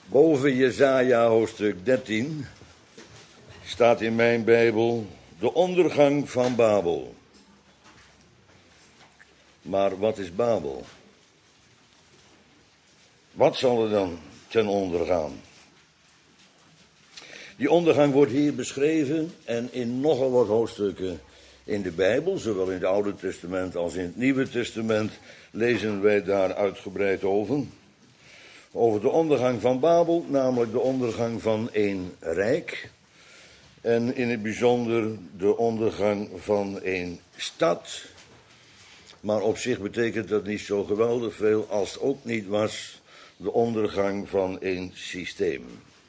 Boven Jesaja hoofdstuk 13 staat in mijn Bijbel de ondergang van Babel. Maar wat is Babel? Wat zal er dan ten onder gaan? Die ondergang wordt hier beschreven en in nogal wat hoofdstukken in de Bijbel, zowel in het Oude Testament als in het Nieuwe Testament, lezen wij daar uitgebreid over. Over de ondergang van Babel, namelijk de ondergang van een rijk. En in het bijzonder de ondergang van een stad. Maar op zich betekent dat niet zo geweldig veel, als het ook niet was de ondergang van een systeem.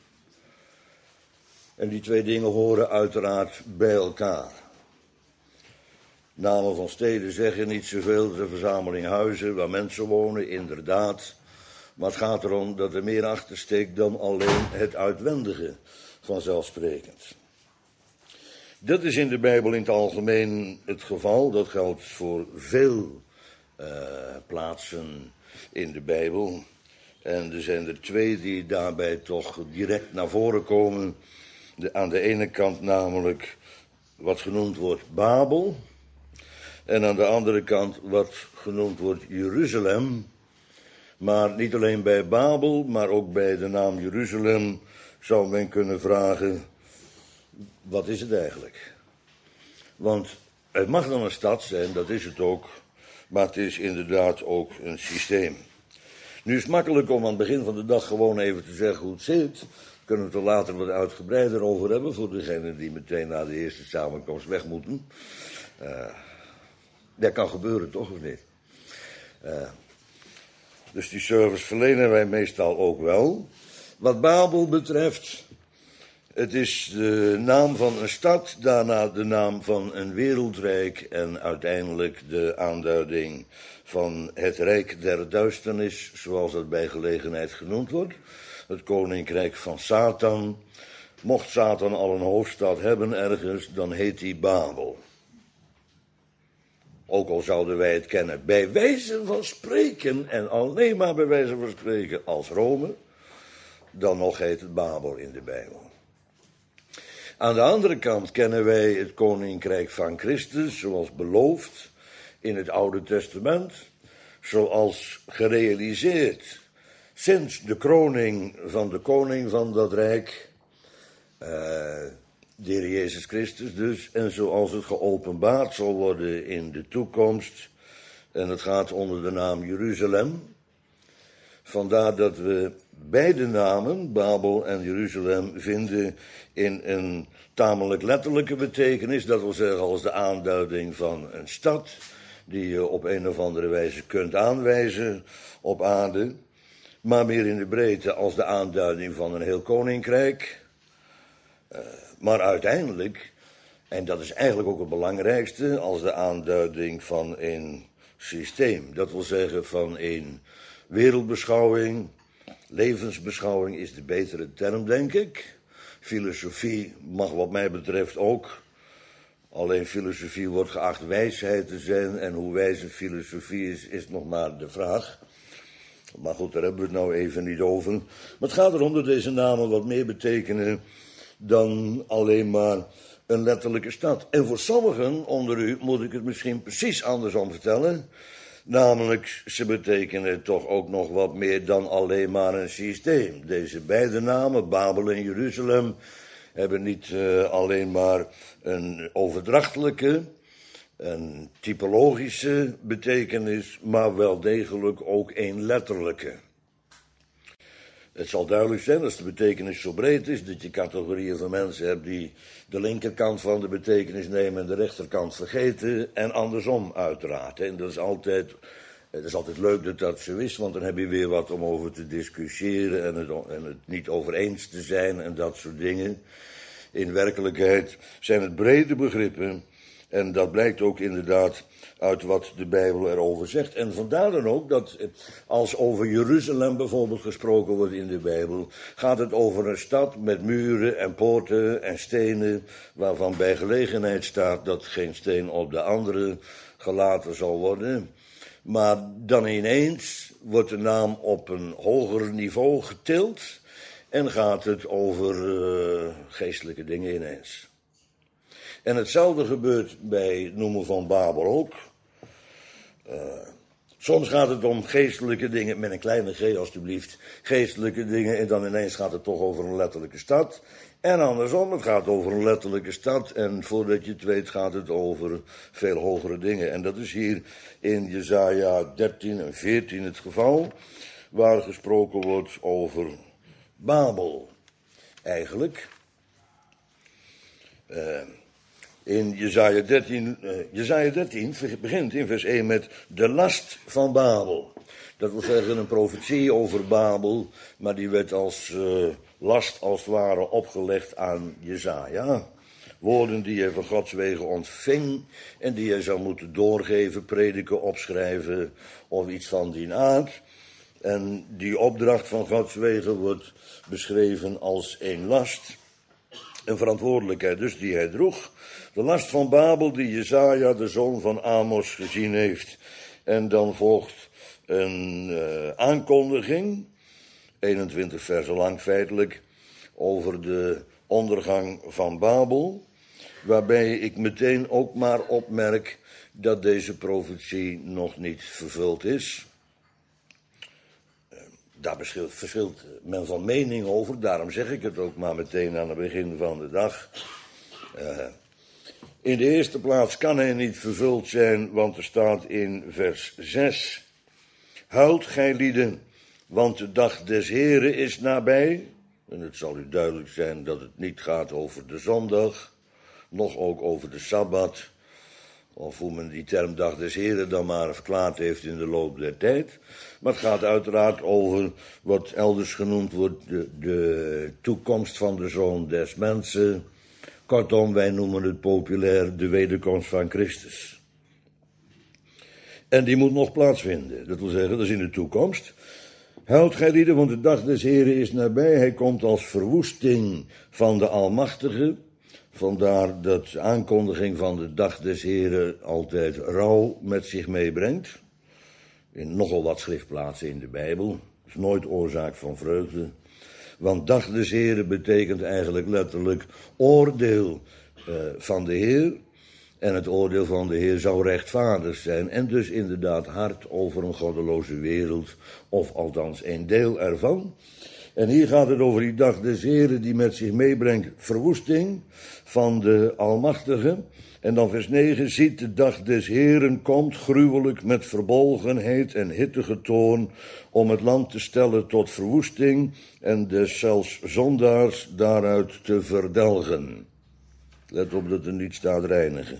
En die twee dingen horen uiteraard bij elkaar. Namen van steden zeggen niet zoveel, de verzameling huizen waar mensen wonen, inderdaad. Maar het gaat erom dat er meer achter steekt dan alleen het uitwendige, vanzelfsprekend. Dat is in de Bijbel in het algemeen het geval. Dat geldt voor veel plaatsen in de Bijbel. En er zijn er twee die daarbij toch direct naar voren komen. Aan de ene kant namelijk wat genoemd wordt Babel. En aan de andere kant wat genoemd wordt Jeruzalem. Maar niet alleen bij Babel, maar ook bij de naam Jeruzalem zou men kunnen vragen, wat is het eigenlijk? Want het mag dan een stad zijn, dat is het ook, maar het is inderdaad ook een systeem. Nu is het makkelijk om aan het begin van de dag gewoon even te zeggen hoe het zit. Daar kunnen we het er later wat uitgebreider over hebben, voor degenen die meteen na de eerste samenkomst weg moeten. Dat kan gebeuren, toch, of niet? Dus die service verlenen wij meestal ook wel. Wat Babel betreft, het is de naam van een stad, daarna de naam van een wereldrijk en uiteindelijk de aanduiding van het Rijk der Duisternis, zoals dat bij gelegenheid genoemd wordt. Het koninkrijk van Satan. Mocht Satan al een hoofdstad hebben ergens, dan heet die Babel. Ook al zouden wij het kennen bij wijze van spreken, en alleen maar bij wijze van spreken als Rome, dan nog heet het Babel in de Bijbel. Aan de andere kant kennen wij het koninkrijk van Christus, zoals beloofd in het Oude Testament, zoals gerealiseerd sinds de kroning van de koning van dat rijk, de Heer Jezus Christus dus, en zoals het geopenbaard zal worden in de toekomst. En het gaat onder de naam Jeruzalem. Vandaar dat we beide namen, Babel en Jeruzalem, vinden in een tamelijk letterlijke betekenis. Dat wil zeggen als de aanduiding van een stad, die je op een of andere wijze kunt aanwijzen op aarde. Maar meer in de breedte als de aanduiding van een heel koninkrijk. Maar uiteindelijk, en dat is eigenlijk ook het belangrijkste, als de aanduiding van een systeem. Dat wil zeggen van een wereldbeschouwing, levensbeschouwing is de betere term, denk ik. Filosofie mag wat mij betreft ook. Alleen filosofie wordt geacht wijsheid te zijn en hoe wijs een filosofie is nog maar de vraag. Maar goed, daar hebben we het nou even niet over. Maar het gaat erom dat deze namen wat meer betekenen dan alleen maar een letterlijke stad. En voor sommigen onder u moet ik het misschien precies andersom vertellen. Namelijk, ze betekenen toch ook nog wat meer dan alleen maar een systeem. Deze beide namen, Babel en Jeruzalem, hebben niet alleen maar een overdrachtelijke, een typologische betekenis, maar wel degelijk ook een letterlijke. Het zal duidelijk zijn, als de betekenis zo breed is, dat je categorieën van mensen hebt die de linkerkant van de betekenis nemen en de rechterkant vergeten, en andersom uiteraard. En dat is altijd leuk dat dat zo is, want dan heb je weer wat om over te discussiëren en het niet over eens te zijn en dat soort dingen. In werkelijkheid zijn het brede begrippen en dat blijkt ook inderdaad uit wat de Bijbel erover zegt. En vandaar dan ook dat als over Jeruzalem bijvoorbeeld gesproken wordt in de Bijbel, gaat het over een stad met muren en poorten en stenen, waarvan bij gelegenheid staat dat geen steen op de andere gelaten zal worden. Maar dan ineens wordt de naam op een hoger niveau getild en gaat het over geestelijke dingen ineens. En hetzelfde gebeurt bij het noemen van Babel ook. Soms gaat het om geestelijke dingen, met een kleine g alstublieft, geestelijke dingen, en dan ineens gaat het toch over een letterlijke stad. En andersom, het gaat over een letterlijke stad, en voordat je het weet gaat het over veel hogere dingen. En dat is hier in Jesaja 13 en 14 het geval, waar gesproken wordt over Babel. Eigenlijk. In Jesaja 13 begint in vers 1 met de last van Babel. Dat wil zeggen een profetie over Babel, maar die werd als last als het ware opgelegd aan Jesaja. Woorden die hij van Gods wegen ontving en die hij zou moeten doorgeven, prediken, opschrijven of iets van die aard. En die opdracht van Gods wegen wordt beschreven als een last, een verantwoordelijkheid dus die hij droeg. De last van Babel die Jesaja, de zoon van Amos, gezien heeft. En dan volgt een aankondiging, 21 versen lang feitelijk, over de ondergang van Babel. Waarbij ik meteen ook maar opmerk dat deze profetie nog niet vervuld is. Daar verschilt men van mening over, daarom zeg ik het ook maar meteen aan het begin van de dag. In de eerste plaats kan hij niet vervuld zijn, want er staat in vers 6. Huilt gij lieden, want de dag des Heren is nabij. En het zal u duidelijk zijn dat het niet gaat over de zondag, nog ook over de Sabbat. Of hoe men die term dag des Heren dan maar verklaard heeft in de loop der tijd. Maar het gaat uiteraard over wat elders genoemd wordt de toekomst van de Zoon des Mensen. Kortom, wij noemen het populair de wederkomst van Christus. En die moet nog plaatsvinden. Dat wil zeggen, dat is in de toekomst. Huilt gij lieden, want de dag des Heren is nabij. Hij komt als verwoesting van de Almachtige. Vandaar dat de aankondiging van de dag des Heren altijd rouw met zich meebrengt. In nogal wat schriftplaatsen in de Bijbel. Dat is nooit oorzaak van vreugde. Want dag des Heren betekent eigenlijk letterlijk oordeel van de Heer. En het oordeel van de Heer zou rechtvaardig zijn. En dus inderdaad hard over een goddeloze wereld. Of althans een deel ervan. En hier gaat het over die dag des Heren die met zich meebrengt verwoesting van de Almachtige. En dan vers 9, ziet de dag des Heren komt gruwelijk met verbolgenheid en hittige toorn om het land te stellen tot verwoesting en des zelfs zondaars daaruit te verdelgen. Let op dat er niet staat reinigen.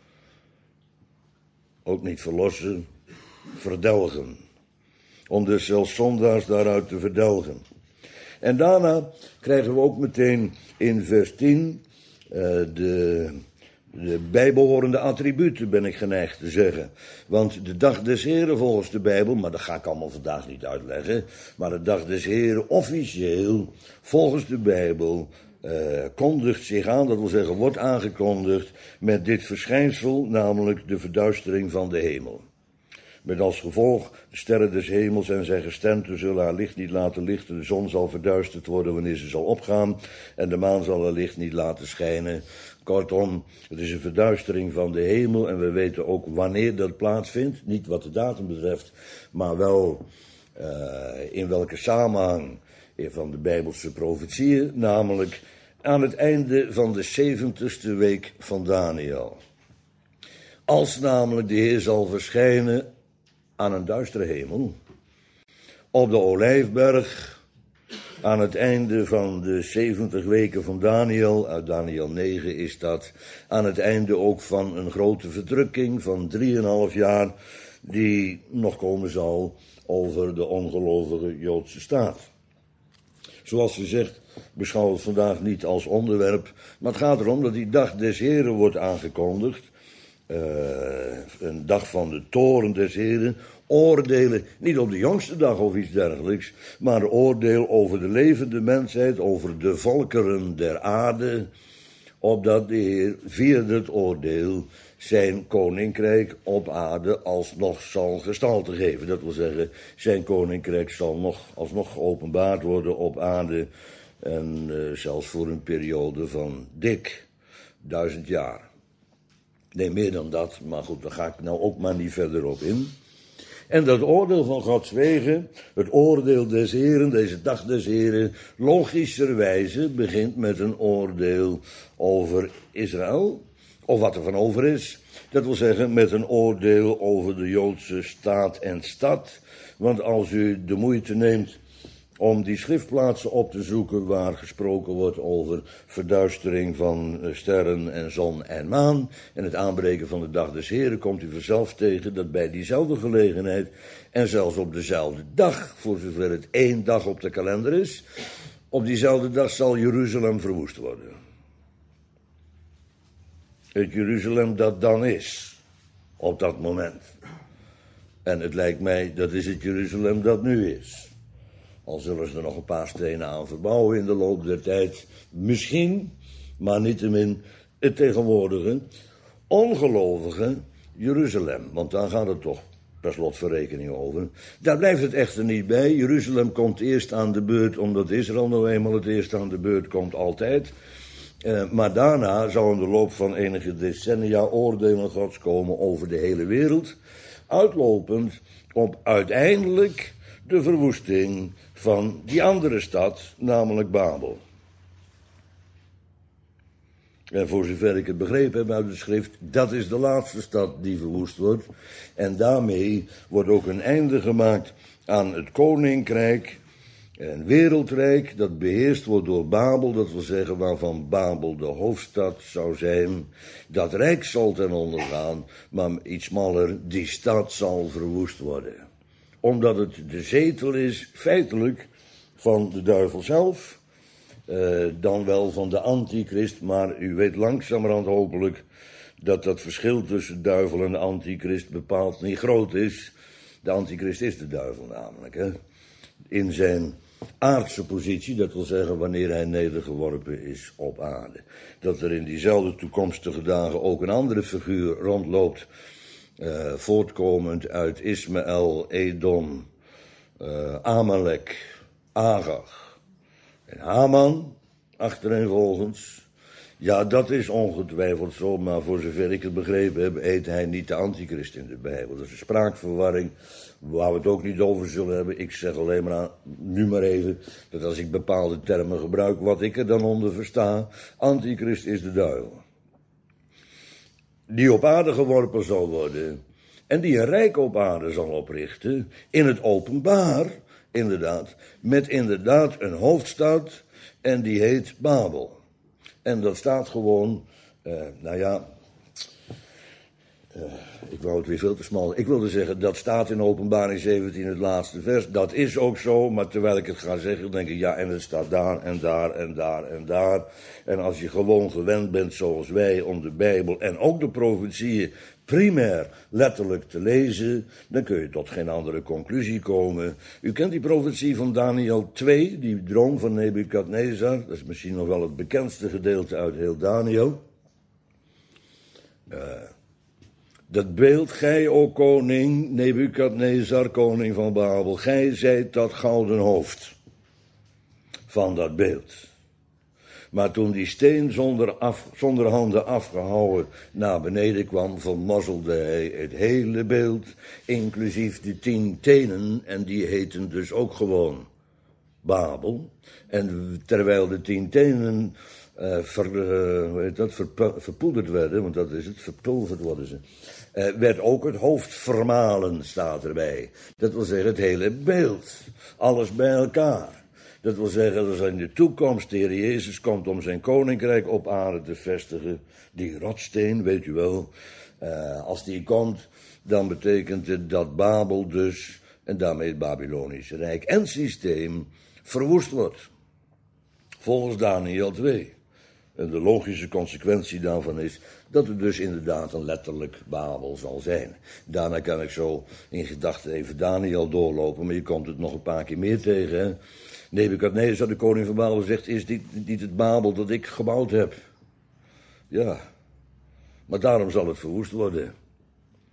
Ook niet verlossen, verdelgen. Om dus zelfs zondaars daaruit te verdelgen. En daarna krijgen we ook meteen in vers 10 de bijbehorende attributen, ben ik geneigd te zeggen. Want de dag des Heren volgens de Bijbel, maar dat ga ik allemaal vandaag niet uitleggen, maar de dag des Heren officieel volgens de Bijbel kondigt zich aan, dat wil zeggen wordt aangekondigd met dit verschijnsel, namelijk de verduistering van de hemel. Met als gevolg, de sterren des hemels en zijn gesternten zullen haar licht niet laten lichten. De zon zal verduisterd worden wanneer ze zal opgaan. En de maan zal haar licht niet laten schijnen. Kortom, het is een verduistering van de hemel. En we weten ook wanneer dat plaatsvindt. Niet wat de datum betreft, maar wel in welke samenhang van de Bijbelse profetieën. Namelijk aan het einde van de 70ste week van Daniel. Als namelijk de Heer zal verschijnen aan een duistere hemel, op de Olijfberg, aan het einde van de 70 weken van Daniel, uit Daniel 9 is dat, aan het einde ook van een grote verdrukking van 3,5 jaar, die nog komen zal over de ongelovige Joodse staat. Zoals gezegd, beschouw het vandaag niet als onderwerp, maar het gaat erom dat die dag des Heren wordt aangekondigd. Een dag van de toorn des Heren, oordelen, niet op de jongste dag of iets dergelijks, maar oordeel over de levende mensheid, over de volkeren der aarde, opdat de Heer via het oordeel zijn koninkrijk op aarde alsnog zal gestalte geven. Dat wil zeggen, zijn koninkrijk zal alsnog geopenbaard worden op aarde En zelfs voor een periode van dik 1000 jaar. Nee, meer dan dat, maar goed, daar ga ik nou ook maar niet verder op in. En dat oordeel van Gods wegen, het oordeel des Heren, deze dag des Heren, logischerwijze begint met een oordeel over Israël, of wat er van over is. Dat wil zeggen met een oordeel over de Joodse staat en stad. Want als u de moeite neemt om die schriftplaatsen op te zoeken waar gesproken wordt over verduistering van sterren en zon en maan en het aanbreken van de dag des Heren, komt u vanzelf tegen dat bij diezelfde gelegenheid en zelfs op dezelfde dag, voor zover het 1 dag op de kalender is, op diezelfde dag zal Jeruzalem verwoest worden. Het Jeruzalem dat dan is, op dat moment. En het lijkt mij, dat is het Jeruzalem dat nu is. Al zullen ze er nog een paar stenen aan verbouwen in de loop der tijd. Misschien, maar niettemin het tegenwoordige ongelovige Jeruzalem. Want daar gaat het toch per slotverrekening over. Daar blijft het echter niet bij. Jeruzalem komt eerst aan de beurt, omdat Israël nou eenmaal het eerst aan de beurt komt altijd. Maar daarna zou in de loop van enige decennia oordelen Gods komen over de hele wereld. Uitlopend op uiteindelijk de verwoesting van die andere stad, namelijk Babel. En voor zover ik het begrepen heb uit de schrift, dat is de laatste stad die verwoest wordt. En daarmee wordt ook een einde gemaakt aan het koninkrijk, een wereldrijk dat beheerst wordt door Babel, dat wil zeggen waarvan Babel de hoofdstad zou zijn. Dat rijk zal ten onder gaan, maar iets smaller, die stad zal verwoest worden. Omdat het de zetel is, feitelijk, van de duivel zelf, dan wel van de antichrist, maar u weet langzamerhand hopelijk dat dat verschil tussen duivel en de antichrist bepaald niet groot is. De antichrist is de duivel namelijk, hè? In zijn aardse positie, dat wil zeggen wanneer hij nedergeworpen is op aarde. Dat er in diezelfde toekomstige dagen ook een andere figuur rondloopt, voortkomend uit Ismaël, Edom, Amalek, Agag en Haman, achtereenvolgens. Ja, dat is ongetwijfeld zo, maar voor zover ik het begrepen heb, heet hij niet de antichrist in de Bijbel. Dat is een spraakverwarring waar we het ook niet over zullen hebben. Ik zeg alleen maar nu maar even, dat als ik bepaalde termen gebruik, wat ik er dan onder versta, antichrist is de duivel. Die op aarde geworpen zal worden en die een rijk op aarde zal oprichten, in het openbaar, inderdaad, met inderdaad een hoofdstad en die heet Babel. En dat staat gewoon, ik wou het weer veel te smal. Ik wilde zeggen, dat staat in Openbaring 17 het laatste vers. Dat is ook zo, maar terwijl ik het ga zeggen, denk ik, ja, en het staat daar en daar en daar en daar. En als je gewoon gewend bent, zoals wij, om de Bijbel en ook de profetieën primair letterlijk te lezen, dan kun je tot geen andere conclusie komen. U kent die profetie van Daniel 2, die droom van Nebukadnezar. Dat is misschien nog wel het bekendste gedeelte uit heel Daniel. Dat beeld, gij, o koning, Nebukadnezar, koning van Babel, gij zijt dat gouden hoofd van dat beeld. Maar toen die steen zonder handen afgehouwen naar beneden kwam, vermozzelde hij het hele beeld, inclusief de 10 tenen, en die heten dus ook gewoon Babel. En terwijl de 10 tenen verpoederd werden, want dat is het, verpulverd worden ze, werd ook het hoofd vermalen, staat erbij. Dat wil zeggen het hele beeld, alles bij elkaar. Dat wil zeggen dat in de toekomst de Heer Jezus komt om zijn koninkrijk op aarde te vestigen. Die rotsteen, weet u wel, als die komt, dan betekent het dat Babel dus, en daarmee het Babylonische Rijk en systeem, verwoest wordt. Volgens Daniel 2. En de logische consequentie daarvan is dat het dus inderdaad een letterlijk Babel zal zijn. Daarna kan ik zo in gedachten even Daniel doorlopen, maar je komt het nog een paar keer meer tegen. Hè? Nebukadnezar, de koning van Babel, zegt, is dit niet het Babel dat ik gebouwd heb? Ja, maar daarom zal het verwoest worden.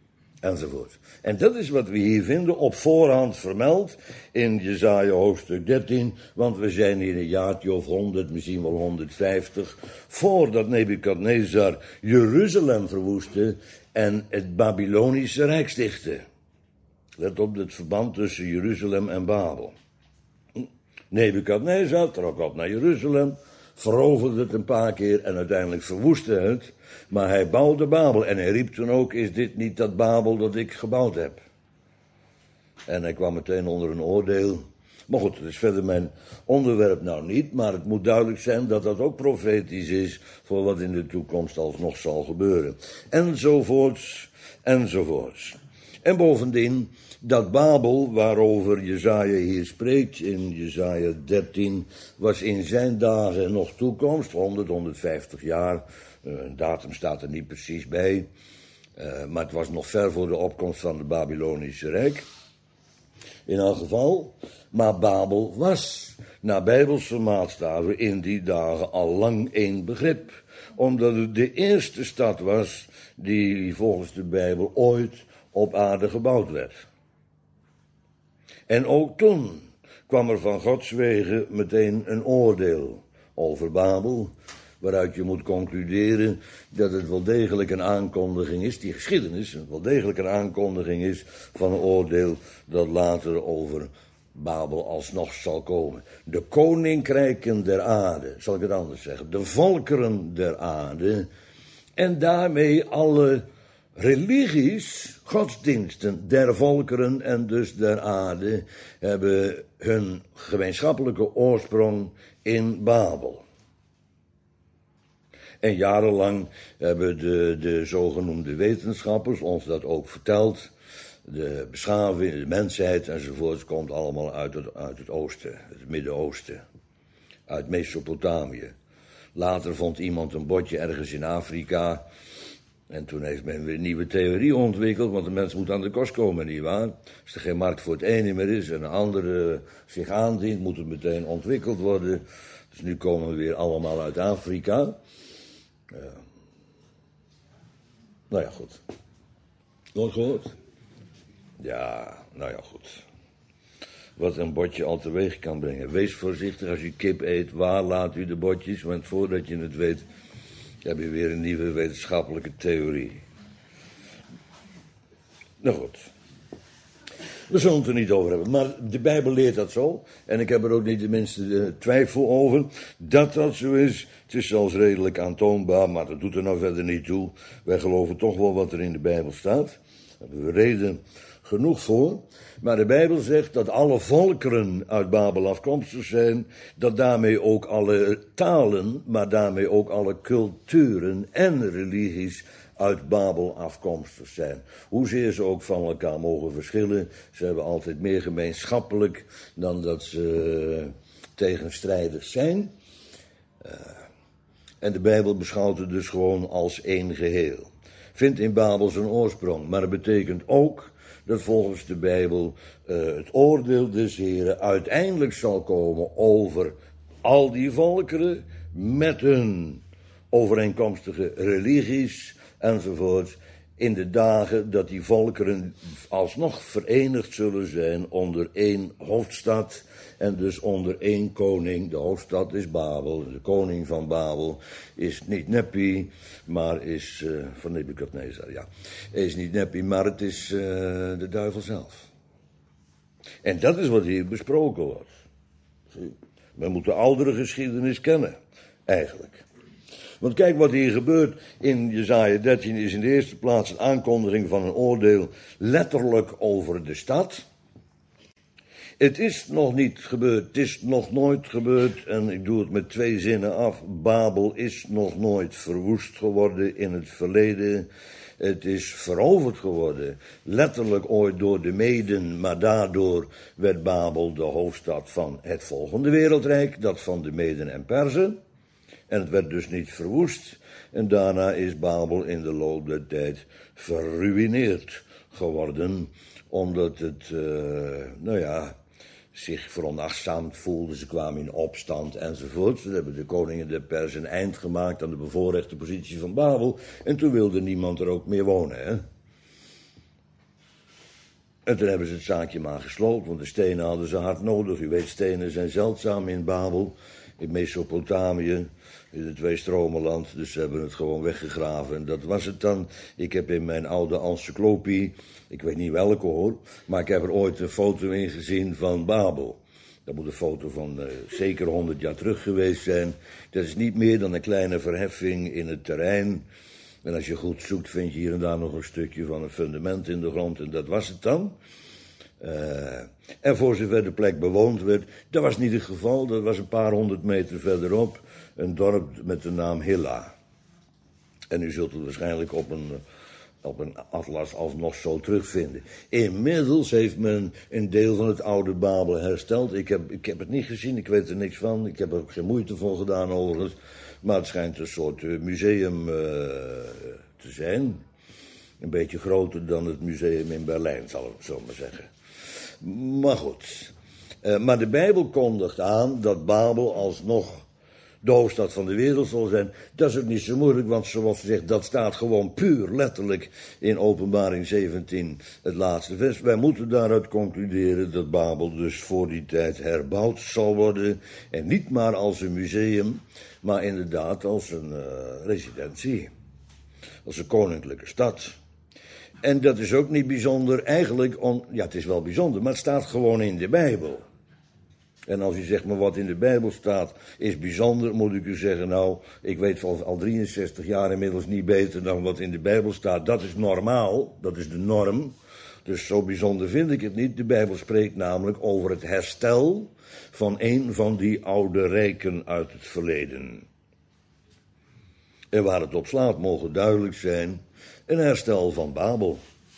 enzovoort. En dat is wat we hier vinden, op voorhand vermeld in Jesaja hoofdstuk 13, want we zijn hier een jaartje of 100, misschien wel 150, voordat Nebukadnezar Jeruzalem verwoestte en het Babylonische Rijk stichtte. Let op het verband tussen Jeruzalem en Babel. Nebukadnezar trok op naar Jeruzalem, veroverde het een paar keer en uiteindelijk verwoestte het. Maar hij bouwde Babel en hij riep toen ook, is dit niet dat Babel dat ik gebouwd heb? En hij kwam meteen onder een oordeel. Maar goed, dat is verder mijn onderwerp nou niet, maar het moet duidelijk zijn dat dat ook profetisch is voor wat in de toekomst alsnog zal gebeuren. Enzovoorts, enzovoorts. En bovendien, dat Babel waarover Jesaja hier spreekt in Jesaja 13, was in zijn dagen nog toekomst, 150 jaar. Een datum staat er niet precies bij, maar het was nog ver voor de opkomst van het Babylonische Rijk. In elk geval, maar Babel was, naar Bijbelse maatstaven, in die dagen al lang één begrip. Omdat het de eerste stad was die volgens de Bijbel ooit op aarde gebouwd werd. En ook toen kwam er van Gods wegen meteen een oordeel over Babel, waaruit je moet concluderen dat het wel degelijk een aankondiging is, die geschiedenis, wel degelijk een aankondiging is van een oordeel dat later over Babel alsnog zal komen. De koninkrijken der aarde, zal ik het anders zeggen, de volkeren der aarde en daarmee alle religies, godsdiensten der volkeren en dus der aarde hebben hun gemeenschappelijke oorsprong in Babel. En jarenlang hebben de zogenoemde wetenschappers ons dat ook verteld. De beschaving, de mensheid enzovoort komt allemaal uit het oosten, het Midden-Oosten, uit Mesopotamië. Later vond iemand een botje ergens in Afrika. En toen heeft men weer een nieuwe theorie ontwikkeld, want de mens moet aan de kost komen, nietwaar? Als er geen markt voor het ene meer is en een andere zich aandient, moet het meteen ontwikkeld worden. Dus nu komen we weer allemaal uit Afrika. Nou ja, goed. Nooit gehoord? Ja, nou ja, goed. Wat een botje al teweeg kan brengen. Wees voorzichtig als je kip eet. Waar laat u de botjes? Want voordat je het weet, heb je weer een nieuwe wetenschappelijke theorie. Nou goed. We zullen het er niet over hebben. Maar de Bijbel leert dat zo. En ik heb er ook niet de minste twijfel over dat dat zo is. Het is zelfs redelijk aantoonbaar, maar dat doet er nou verder niet toe. Wij geloven toch wel wat er in de Bijbel staat. Daar hebben we reden genoeg voor. Maar de Bijbel zegt dat alle volkeren uit Babel afkomstig zijn. Dat daarmee ook alle talen, maar daarmee ook alle culturen en religies uit Babel afkomstig zijn. Hoezeer ze ook van elkaar mogen verschillen, ze hebben altijd meer gemeenschappelijk dan dat ze tegenstrijdig zijn. En de Bijbel beschouwt het dus gewoon als één geheel. Vindt in Babel zijn oorsprong, maar het betekent ook dat volgens de Bijbel het oordeel des Heren uiteindelijk zal komen over al die volkeren met hun overeenkomstige religies enzovoort, in de dagen dat die volkeren alsnog verenigd zullen zijn onder één hoofdstad en dus onder één koning. De hoofdstad is Babel, de koning van Babel is niet Nepi, maar is van Nebukadnezar, ja. Hij is niet Nepi, maar het is de duivel zelf. En dat is wat hier besproken wordt. We moeten de oudere geschiedenis kennen, eigenlijk. Want kijk wat hier gebeurt in Jesaja 13 is in de eerste plaats een aankondiging van een oordeel letterlijk over de stad. Het is nog niet gebeurd, het is nog nooit gebeurd en ik doe het met 2 zinnen af. Babel is nog nooit verwoest geworden in het verleden. Het is veroverd geworden, letterlijk ooit door de Meden, maar daardoor werd Babel de hoofdstad van het volgende wereldrijk, dat van de Meden en Perzen. En het werd dus niet verwoest. En daarna is Babel in de loop der tijd verruïneerd geworden. Omdat het, zich veronachtzaamd voelde. Ze kwamen in opstand enzovoort. Ze hebben de koningen der Perzen een eind gemaakt aan de bevoorrechte positie van Babel. En toen wilde niemand er ook meer wonen. Hè? En toen hebben ze het zaakje maar gesloten, want de stenen hadden ze hard nodig. U weet, stenen zijn zeldzaam in Babel, in Mesopotamië, in het Tweestromenland. Dus ze hebben het gewoon weggegraven. En dat was het dan. Ik heb in mijn oude encyclopie, ik weet niet welke hoor, maar ik heb er ooit een foto in gezien van Babel. Dat moet een foto van zeker 100 jaar terug geweest zijn. Dat is niet meer dan een kleine verheffing in het terrein. En als je goed zoekt, vind je hier en daar nog een stukje van een fundament in de grond. En dat was het dan. En voor zover de plek bewoond werd, dat was niet het geval. Dat was een paar 100 meter verderop een dorp met de naam Hilla. En u zult het waarschijnlijk op een atlas alsnog zo terugvinden. Inmiddels heeft men een deel van het oude Babel hersteld. Ik heb het niet gezien, ik weet er niks van. Ik heb er ook geen moeite voor gedaan overigens. Maar het schijnt een soort museum te zijn. Een beetje groter dan het museum in Berlijn, zal ik maar zeggen. Maar goed. Maar de Bijbel kondigt aan dat Babel alsnog de hoofdstad van de wereld zal zijn. Dat is ook niet zo moeilijk, want zoals gezegd, dat staat gewoon puur letterlijk in Openbaring 17, het laatste vers. Wij moeten daaruit concluderen dat Babel dus voor die tijd herbouwd zal worden. En niet maar als een museum, maar inderdaad als een residentie. Als een koninklijke stad. En dat is ook niet bijzonder, eigenlijk, ja, het is wel bijzonder, maar het staat gewoon in de Bijbel. En als u zegt, maar wat in de Bijbel staat is bijzonder, moet ik u zeggen, nou, ik weet al 63 jaar inmiddels niet beter dan wat in de Bijbel staat. Dat is normaal, dat is de norm. Dus zo bijzonder vind ik het niet. De Bijbel spreekt namelijk over het herstel van een van die oude rijken uit het verleden. En waar het op slaat, mogen duidelijk zijn, een herstel van Babel.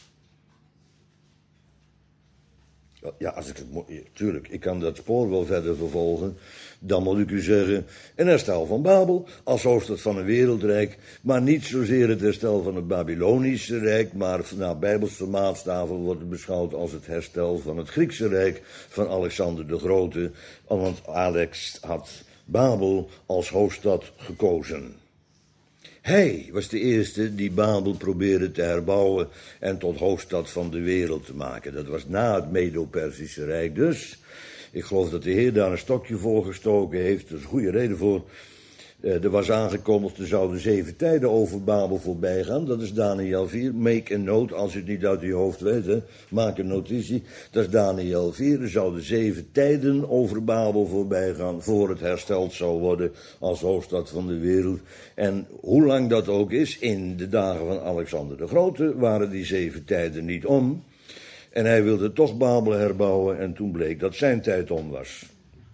Ja, als ik het tuurlijk, ik kan dat spoor wel verder vervolgen. Dan moet ik u zeggen, een herstel van Babel als hoofdstad van een wereldrijk, maar niet zozeer het herstel van het Babylonische Rijk, maar naar Bijbelse maatstaven wordt het beschouwd als het herstel van het Griekse Rijk van Alexander de Grote, want Alex had Babel als hoofdstad gekozen. Hij was de eerste die Babel probeerde te herbouwen en tot hoofdstad van de wereld te maken. Dat was na het Medo-Persische Rijk dus. Ik geloof dat de Heer daar een stokje voor gestoken heeft. Er is een goede reden voor. Er was aangekondigd, er zouden 7 tijden over Babel voorbij gaan. Dat is Daniël 4. Make a note, als u het niet uit uw hoofd weet. Hè. Maak een notitie. Dat is Daniël 4. Er zouden 7 tijden over Babel voorbij gaan, voor het hersteld zou worden als hoofdstad van de wereld. En hoe lang dat ook is, in de dagen van Alexander de Grote waren die 7 tijden niet om. En hij wilde toch Babel herbouwen en toen bleek dat zijn tijd om was.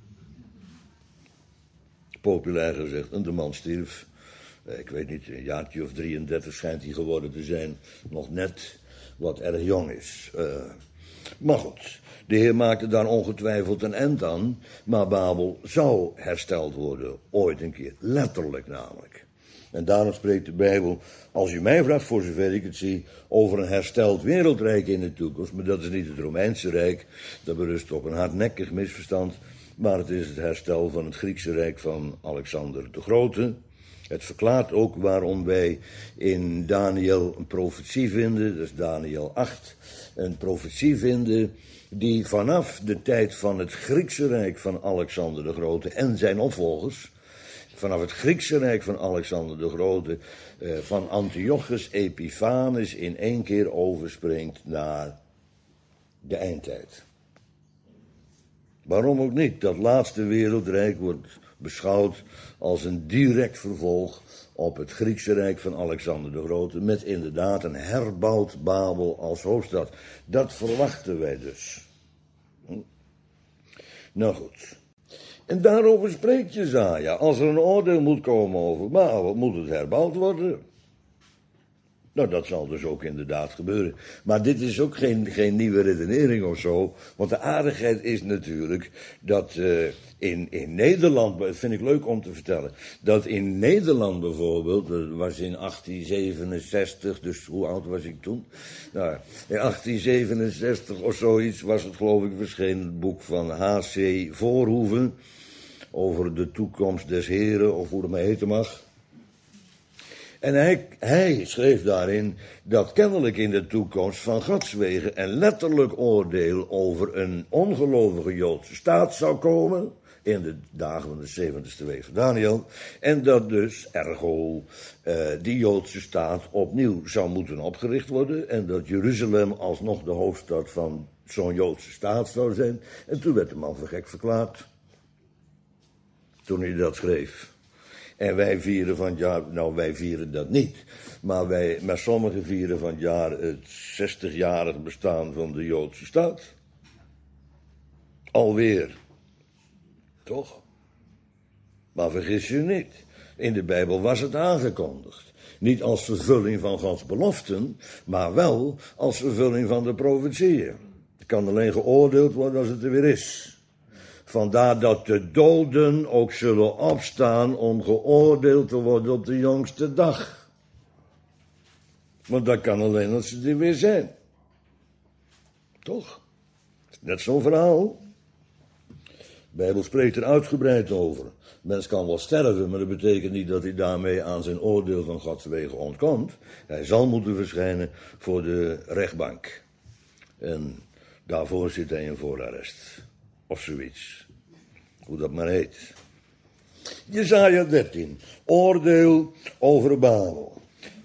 Populair gezegd, en de man stierf. Ik weet niet, een jaartje of 33 schijnt hij geworden te zijn. Nog net wat erg jong is. Maar goed, de Heer maakte daar ongetwijfeld een eind aan. Maar Babel zou hersteld worden, ooit een keer. Letterlijk namelijk. En daarom spreekt de Bijbel, als u mij vraagt, voor zover ik het zie, over een hersteld wereldrijk in de toekomst. Maar dat is niet het Romeinse Rijk, dat berust op een hardnekkig misverstand. Maar het is het herstel van het Griekse Rijk van Alexander de Grote. Het verklaart ook waarom wij in Daniël een profetie vinden, dat is Daniël 8, een profetie vinden die vanaf de tijd van het Griekse Rijk van Alexander de Grote en zijn opvolgers, vanaf het Griekse Rijk van Alexander de Grote, van Antiochus Epiphanes in één keer overspringt naar de eindtijd. Waarom ook niet? Dat laatste wereldrijk wordt beschouwd als een direct vervolg op het Griekse Rijk van Alexander de Grote, met inderdaad een herbouwd Babel als hoofdstad. Dat verwachten wij dus. Nou goed. En daarover spreekt Jesaja. Als er een oordeel moet komen over Babel, moet het herbouwd worden. Nou, dat zal dus ook inderdaad gebeuren. Maar dit is ook geen nieuwe redenering of zo. Want de aardigheid is natuurlijk dat in Nederland, dat vind ik leuk om te vertellen, dat in Nederland bijvoorbeeld, dat was in 1867, dus hoe oud was ik toen? Nou, in 1867 of zoiets was het, geloof ik, verschenen het boek van H.C. Voorhoeven over de toekomst des Heren, of hoe dat maar heten mag. En hij schreef daarin dat kennelijk in de toekomst van Gods wegen een letterlijk oordeel over een ongelovige Joodse staat zou komen, in de dagen van de 70ste week van Daniel, en dat dus ergo die Joodse staat opnieuw zou moeten opgericht worden, en dat Jeruzalem alsnog de hoofdstad van zo'n Joodse staat zou zijn. En toen werd de man voor gek verklaard, toen hij dat schreef. En wij vieren van het jaar, nou wij vieren dat niet, maar sommigen vieren van het jaar het 60-jarig bestaan van de Joodse staat. Alweer. Toch? Maar vergis je niet, in de Bijbel was het aangekondigd. Niet als vervulling van Gods beloften, maar wel als vervulling van de profetieën. Het kan alleen geoordeeld worden als het er weer is. Vandaar dat de doden ook zullen opstaan om geoordeeld te worden op de jongste dag. Want dat kan alleen als ze er weer zijn. Toch? Net zo'n verhaal. De Bijbel spreekt er uitgebreid over. Mens kan wel sterven, maar dat betekent niet dat hij daarmee aan zijn oordeel van Gods wegen ontkomt. Hij zal moeten verschijnen voor de rechtbank. En daarvoor zit hij in voorarrest. Of zoiets. Hoe dat maar heet. Jesaja 13. Oordeel over Babel.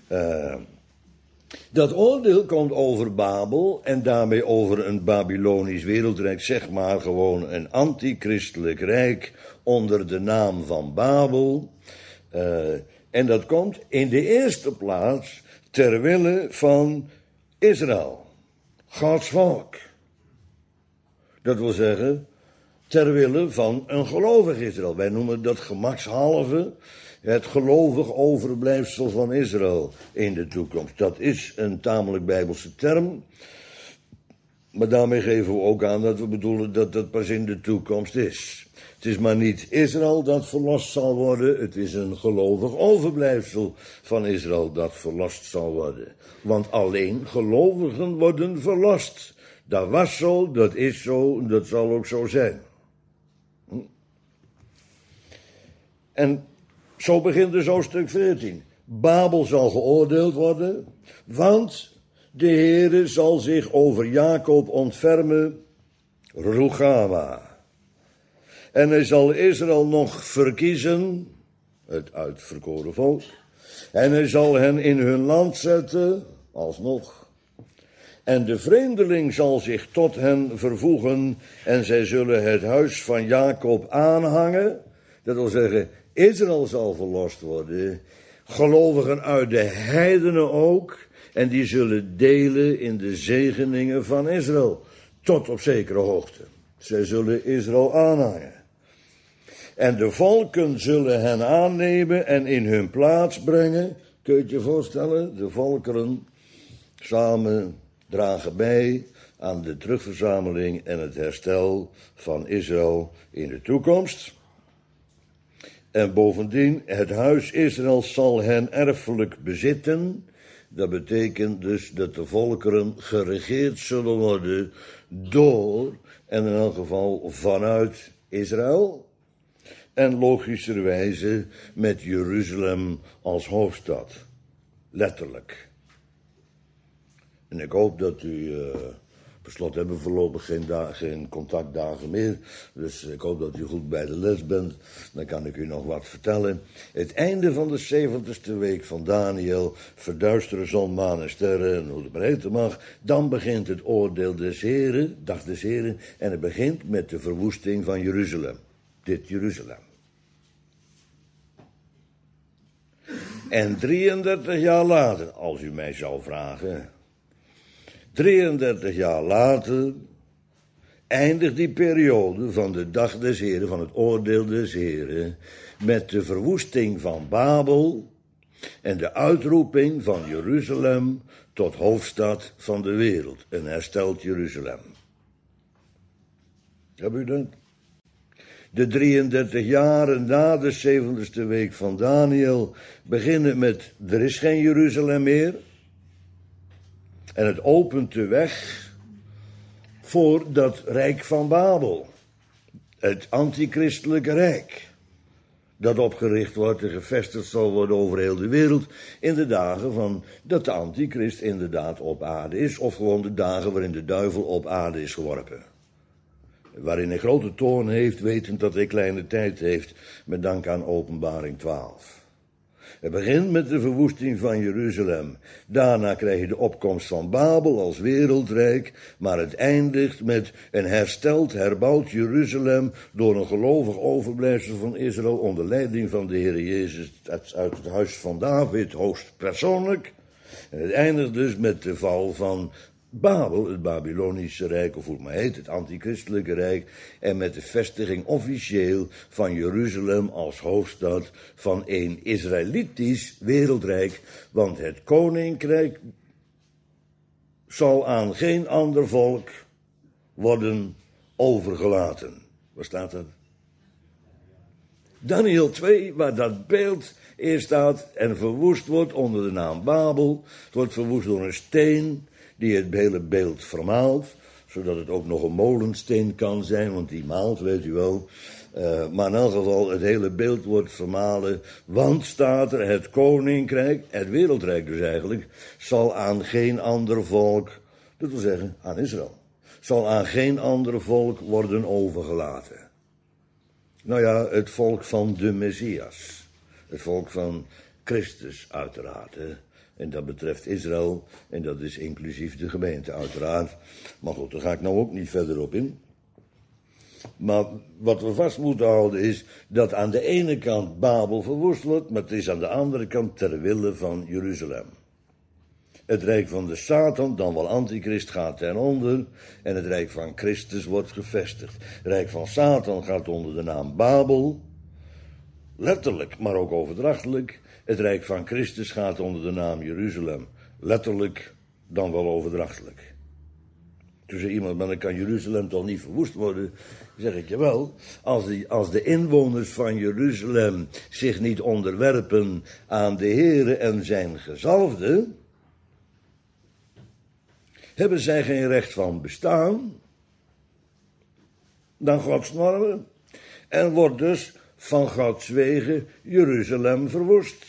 Dat oordeel komt over Babel en daarmee over een Babylonisch wereldrijk, zeg maar gewoon een antichristelijk rijk onder de naam van Babel. En dat komt in de eerste plaats ter wille van Israël, Gods volk. Dat wil zeggen, ter wille van een gelovig Israël. Wij noemen dat gemakshalve het gelovig overblijfsel van Israël in de toekomst. Dat is een tamelijk Bijbelse term. Maar daarmee geven we ook aan dat we bedoelen dat dat pas in de toekomst is. Het is maar niet Israël dat verlost zal worden. Het is een gelovig overblijfsel van Israël dat verlost zal worden. Want alleen gelovigen worden verlost. Dat was zo, dat is zo en dat zal ook zo zijn. En zo begint dus hoofdstuk 14. Babel zal geoordeeld worden, want de Heere zal zich over Jacob ontfermen, Rugama. En hij zal Israël nog verkiezen, het uitverkoren volk, en hij zal hen in hun land zetten, alsnog. En de vreemdeling zal zich tot hen vervoegen en zij zullen het huis van Jacob aanhangen. Dat wil zeggen, Israël zal verlost worden, gelovigen uit de heidenen ook, en die zullen delen in de zegeningen van Israël, tot op zekere hoogte. Zij zullen Israël aanhangen. En de volken zullen hen aannemen en in hun plaats brengen. Kun je het je voorstellen? De volkeren samen dragen bij aan de terugverzameling en het herstel van Israël in de toekomst. En bovendien, het huis Israël zal hen erfelijk bezitten. Dat betekent dus dat de volkeren geregeerd zullen worden door, en in elk geval vanuit Israël. En logischerwijze met Jeruzalem als hoofdstad. Letterlijk. En ik hoop dat u, per slot hebben we voorlopig geen contactdagen meer. Dus ik hoop dat u goed bij de les bent. Dan kan ik u nog wat vertellen. Het einde van de 70ste week van Daniel. Verduisteren zon, maan en sterren. En hoe het maar heten mag. Dan begint het oordeel des Heren. Dag des Heren. En het begint met de verwoesting van Jeruzalem. Dit Jeruzalem. En 33 jaar later, als u mij zou vragen. 33 jaar later eindigt die periode van de dag des Heren, van het oordeel des Heren, met de verwoesting van Babel en de uitroeping van Jeruzalem tot hoofdstad van de wereld. Een hersteld Jeruzalem. Heb u dat? De 33 jaren na de 70ste week van Daniel beginnen met, er is geen Jeruzalem meer. En het opent de weg voor dat rijk van Babel. Het antichristelijke rijk. dat opgericht wordt en gevestigd zal worden over heel de wereld in de dagen van dat de antichrist inderdaad op aarde is, of gewoon de dagen waarin de duivel op aarde is geworpen. Waarin hij grote toorn heeft, wetend dat hij kleine tijd heeft, met dank aan Openbaring 12. Het begint met de verwoesting van Jeruzalem. Daarna krijg je de opkomst van Babel als wereldrijk, maar het eindigt met een hersteld, herbouwd Jeruzalem door een gelovig overblijfsel van Israël onder leiding van de Heer Jezus uit het huis van David, hoogstpersoonlijk. En het eindigt dus met de val van Babel, het Babylonische Rijk, of hoe het maar heet, het antichristelijke Rijk, en met de vestiging officieel van Jeruzalem als hoofdstad van een Israëlitisch wereldrijk, want het koninkrijk zal aan geen ander volk worden overgelaten. Waar staat dat? Daniel 2, waar dat beeld eerst staat en verwoest wordt onder de naam Babel. Het wordt verwoest door een steen die het hele beeld vermaalt, zodat het ook nog een molensteen kan zijn, want die maalt, weet u wel. Maar in elk geval, het hele beeld wordt vermalen, want staat er, het koninkrijk, het wereldrijk dus eigenlijk, zal aan geen ander volk, dat wil zeggen aan Israël, zal aan geen ander volk worden overgelaten. Nou ja, het volk van de Messias, het volk van Christus uiteraard, hè. En dat betreft Israël, en dat is inclusief de gemeente uiteraard. Maar goed, daar ga ik nou ook niet verder op in. Maar wat we vast moeten houden is dat aan de ene kant Babel verwoest wordt, maar het is aan de andere kant ter wille van Jeruzalem. Het rijk van de Satan, dan wel antichrist, gaat ten onder en het rijk van Christus wordt gevestigd. Het rijk van Satan gaat onder de naam Babel, letterlijk, maar ook overdrachtelijk. Het rijk van Christus gaat onder de naam Jeruzalem, letterlijk, dan wel overdrachtelijk. Toen zei iemand, maar dan kan Jeruzalem toch niet verwoest worden? Zeg ik, jawel, als de inwoners van Jeruzalem zich niet onderwerpen aan de Heere en zijn gezalfde, hebben zij geen recht van bestaan dan Gods normen en wordt dus van Gods wegen Jeruzalem verwoest.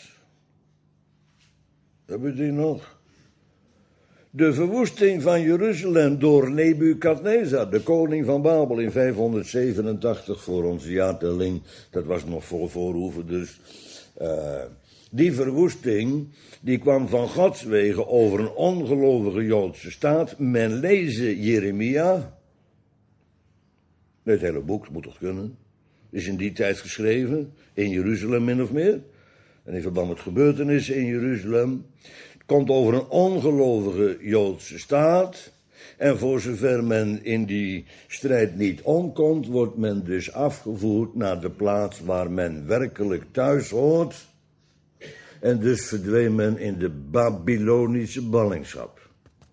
Hebben we die nog? De verwoesting van Jeruzalem door Nebukadnezar, de koning van Babel, in 587 voor onze jaartelling. Dat was nog voor voorhoeven dus. Die verwoesting, die kwam van Gods wegen over een ongelovige Joodse staat. Men lezen Jeremia. Het hele boek, moet toch kunnen. Is in die tijd geschreven, in Jeruzalem min of meer. En in verband met gebeurtenissen in Jeruzalem. Het komt over een ongelovige Joodse staat. En voor zover men in die strijd niet omkomt, wordt men dus afgevoerd naar de plaats waar men werkelijk thuis hoort. En dus verdween men in de Babylonische ballingschap.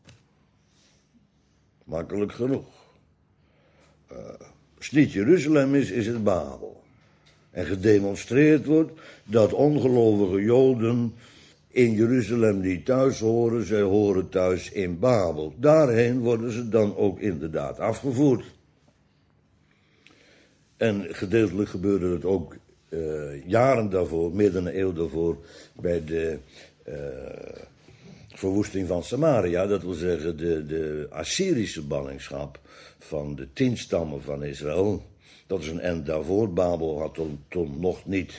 Makkelijk genoeg. Als het niet Jeruzalem is, is het Babel. En gedemonstreerd wordt dat ongelovige Joden in Jeruzalem niet thuis horen, zij horen thuis in Babel. Daarheen worden ze dan ook inderdaad afgevoerd. En gedeeltelijk gebeurde het ook jaren daarvoor, meer dan een eeuw daarvoor, bij de verwoesting van Samaria. Dat wil zeggen de Assyrische ballingschap van de 10 stammen van Israël. Dat is een end daarvoor. Babel had toen nog niet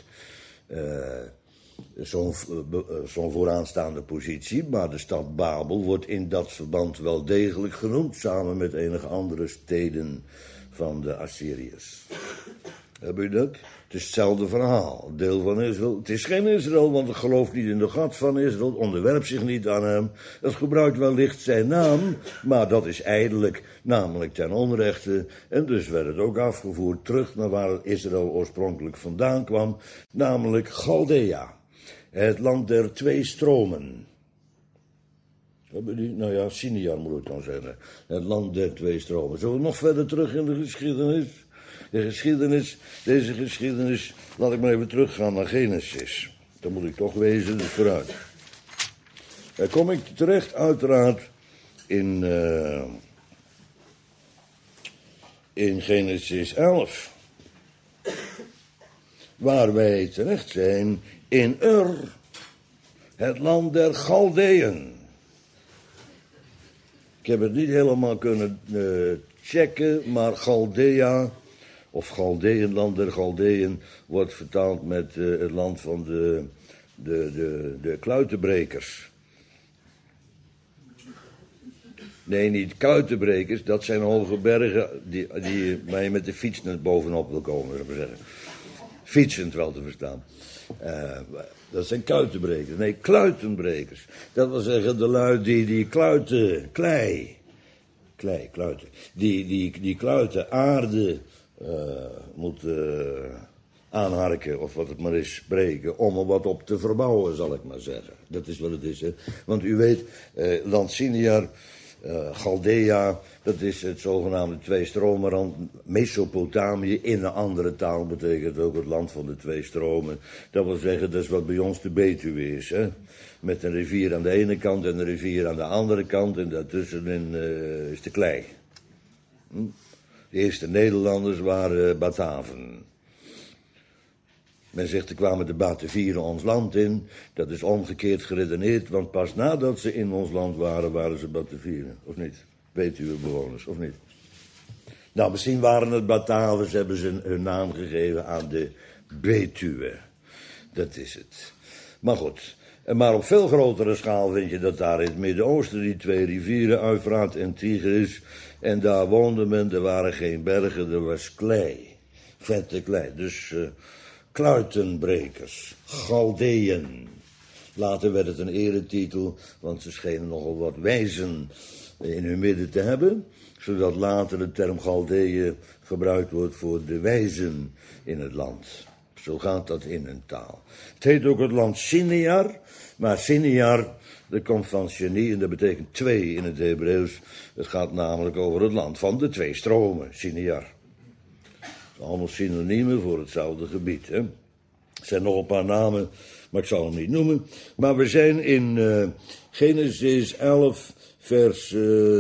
zo'n vooraanstaande positie, maar de stad Babel wordt in dat verband wel degelijk genoemd, samen met enige andere steden van de Assyriërs. Heb je dat? Het is hetzelfde verhaal. Deel van Israël. Het is geen Israël, want het gelooft niet in de God van Israël, onderwerpt zich niet aan hem. Het gebruikt wellicht zijn naam, maar dat is ijdelijk, namelijk ten onrechte. En dus werd het ook afgevoerd terug naar waar Israël oorspronkelijk vandaan kwam, namelijk Chaldea. Het land der 2 stromen. Hebben die? Nou ja, Sinjar moet ik dan zeggen. Het land der 2 stromen. Zullen we nog verder terug in de geschiedenis? Deze geschiedenis, laat ik maar even teruggaan naar Genesis. Dan moet ik toch wezen, dus vooruit. Daar kom ik terecht uiteraard in Genesis 11. waar wij terecht zijn in Ur, het land der Galdeën. Ik heb het niet helemaal kunnen checken, maar Galdea, of Galdeën, land der Galdeën, wordt vertaald met het land van de kluitenbrekers. Nee, niet kluitenbrekers, dat zijn hoge bergen waar je met de fiets naar bovenop wil komen, zullen we zeggen. Fietsend wel te verstaan. Dat zijn kluitenbrekers. Nee, kluitenbrekers. Dat wil zeggen de lui die kluiten, kluiten. Die kluiten aarde moeten aanharken, of wat het maar is, breken, om er wat op te verbouwen, zal ik maar zeggen. Dat is wat het is, hè. Want u weet, land Sinjar, Chaldea, dat is het zogenaamde tweestromenland. Mesopotamië, in een andere taal betekent ook het land van de twee stromen. Dat wil zeggen, dat is wat bij ons de Betuwe is, hè. Met een rivier aan de ene kant en een rivier aan de andere kant, en daartussenin is de klei. De eerste Nederlanders waren Bataven. Men zegt, er kwamen de Batavieren ons land in. Dat is omgekeerd geredeneerd, want pas nadat ze in ons land waren, waren ze Batavieren. Of niet? Betuwe-bewoners, of niet? Nou, misschien waren het Bataven, ze hebben ze hun naam gegeven aan de Betuwe. Dat is het. Maar goed, maar op veel grotere schaal vind je dat daar in het Midden-Oosten die twee rivieren, Eufraat en Tigris, en daar woonde men, er waren geen bergen, er was klei. Vette klei, dus kluitenbrekers, Galdeën. Later werd het een eretitel, want ze schenen nogal wat wijzen in hun midden te hebben, zodat later de term Galdeën gebruikt wordt voor de wijzen in het land. Zo gaat dat in een taal. Het heet ook het land Sinjar, maar Sinjar, dat komt van Sheni en dat betekent twee in het Hebreeuws. Het gaat namelijk over het land van de twee stromen, Sinjar. Allemaal synoniemen voor hetzelfde gebied, hè. Er zijn nog een paar namen, maar ik zal hem niet noemen. Maar we zijn in Genesis 11, vers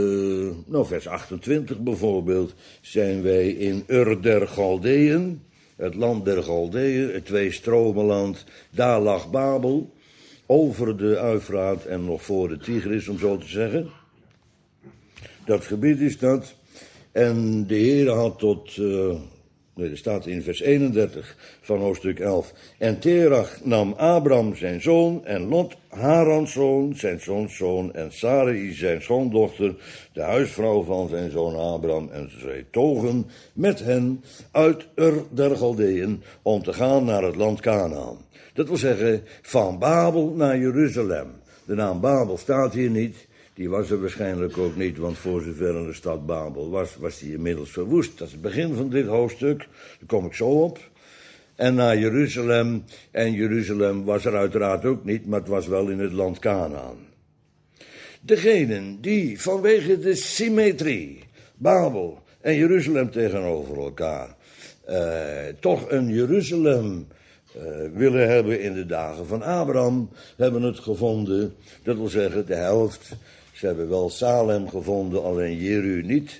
28 bijvoorbeeld, zijn wij in Ur der Galdeën, het land der Galdeën, het tweestromenland. Daar lag Babel, over de Eufraat en nog voor de Tigris, om zo te zeggen. Dat gebied is dat. En de Heer had tot... er staat in vers 31 van hoofdstuk 11. En Terach nam Abram zijn zoon en Lot Harans zoon, zijn zoons zoon, en Sarai zijn schoondochter, de huisvrouw van zijn zoon Abram, en zij togen met hen uit Ur der Galdeën om te gaan naar het land Kanaan. Dat wil zeggen, van Babel naar Jeruzalem. De naam Babel staat hier niet. Die was er waarschijnlijk ook niet, want voor zover de stad Babel was die inmiddels verwoest. Dat is het begin van dit hoofdstuk, daar kom ik zo op. En naar Jeruzalem, en Jeruzalem was er uiteraard ook niet, maar het was wel in het land Kanaan. Degenen die vanwege de symmetrie, Babel en Jeruzalem tegenover elkaar, toch een Jeruzalem willen hebben in de dagen van Abraham, hebben het gevonden, dat wil zeggen de helft. Ze hebben wel Salem gevonden, alleen Jeru niet.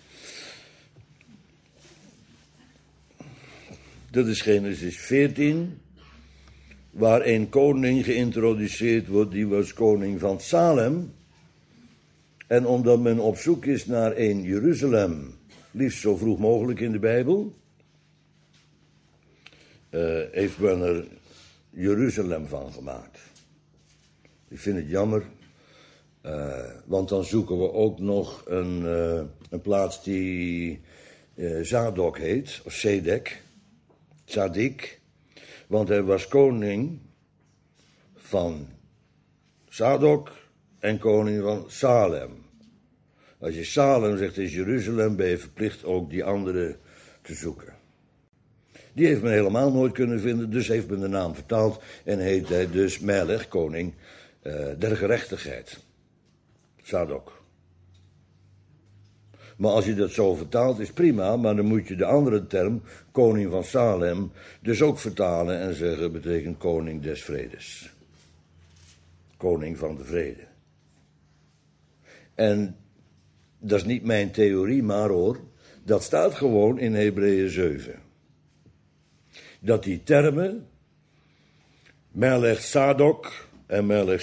Dat is Genesis 14, waar een koning geïntroduceerd wordt, die was koning van Salem. En omdat men op zoek is naar een Jeruzalem, liefst zo vroeg mogelijk in de Bijbel, heeft men er Jeruzalem van gemaakt. Ik vind het jammer, want dan zoeken we ook nog een plaats die Zadok heet, of Sedek, Zadik, want hij was koning van Zadok en koning van Salem. Als je Salem zegt is Jeruzalem, ben je verplicht ook die andere te zoeken. Die heeft men helemaal nooit kunnen vinden, dus heeft men de naam vertaald en heet hij dus Melech, koning der gerechtigheid. Zadok. Maar als je dat zo vertaalt is prima, maar dan moet je de andere term, koning van Salem, dus ook vertalen en zeggen betekent koning des vredes. Koning van de vrede. En dat is niet mijn theorie, maar hoor, dat staat gewoon in Hebreeën 7. dat die termen, Melech Sadok en Melech